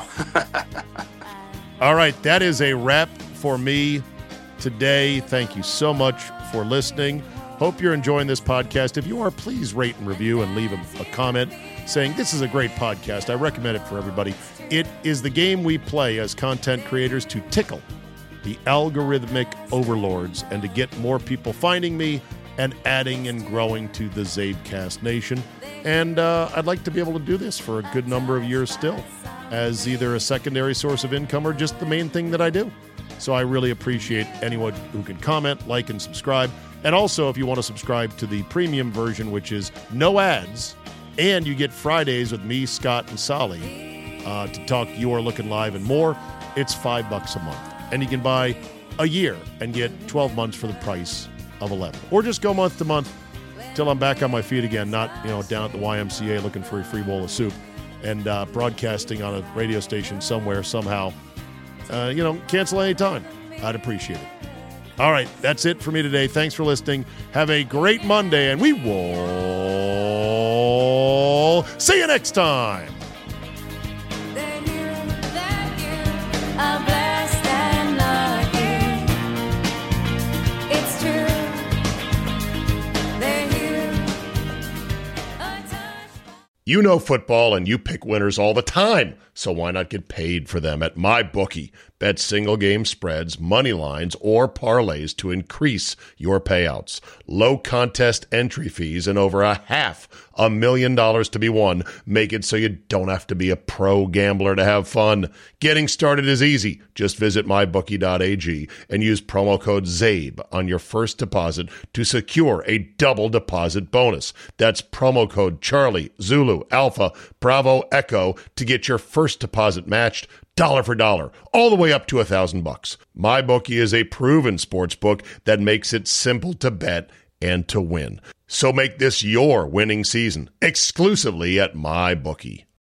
A: All right, that is a wrap for me today. Thank you so much for listening. Hope you're enjoying this podcast. If you are, please rate and review and leave a, a comment saying this is a great podcast. I recommend it for everybody. It is the game we play as content creators to tickle the algorithmic overlords and to get more people finding me and adding and growing to the Zabecast Nation. And uh, I'd like to be able to do this for a good number of years still as either a secondary source of income or just the main thing that I do. So I really appreciate anyone who can comment, like, and subscribe. And also, if you want to subscribe to the premium version, which is no ads, and you get Fridays with me, Scott, and Solly uh, to talk You Are Looking Live and more, it's five bucks a month. And you can buy a year and get twelve months for the price of eleven. Or just go month to month till I'm back on my feet again, not, you know, down at the Y M C A looking for a free bowl of soup and uh, broadcasting on a radio station somewhere, somehow. Uh, you know, cancel any time. I'd appreciate it. All right, that's it for me today. Thanks for listening. Have a great Monday, and we will see you next time. You know football and you pick winners all the time, so why not get paid for them at MyBookie? Bet single game spreads, money lines, or parlays to increase your payouts. Low contest entry fees and over a half a million dollars to be won make it so you don't have to be a pro gambler to have fun. Getting started is easy. Just visit my bookie dot a g and use promo code ZABE on your first deposit to secure a double deposit bonus. That's promo code Charlie, Zulu, Alpha, Bravo, Echo to get your first deposit matched dollar for dollar, all the way up to a thousand bucks. MyBookie is a proven sports book that makes it simple to bet and to win. So make this your winning season exclusively at MyBookie.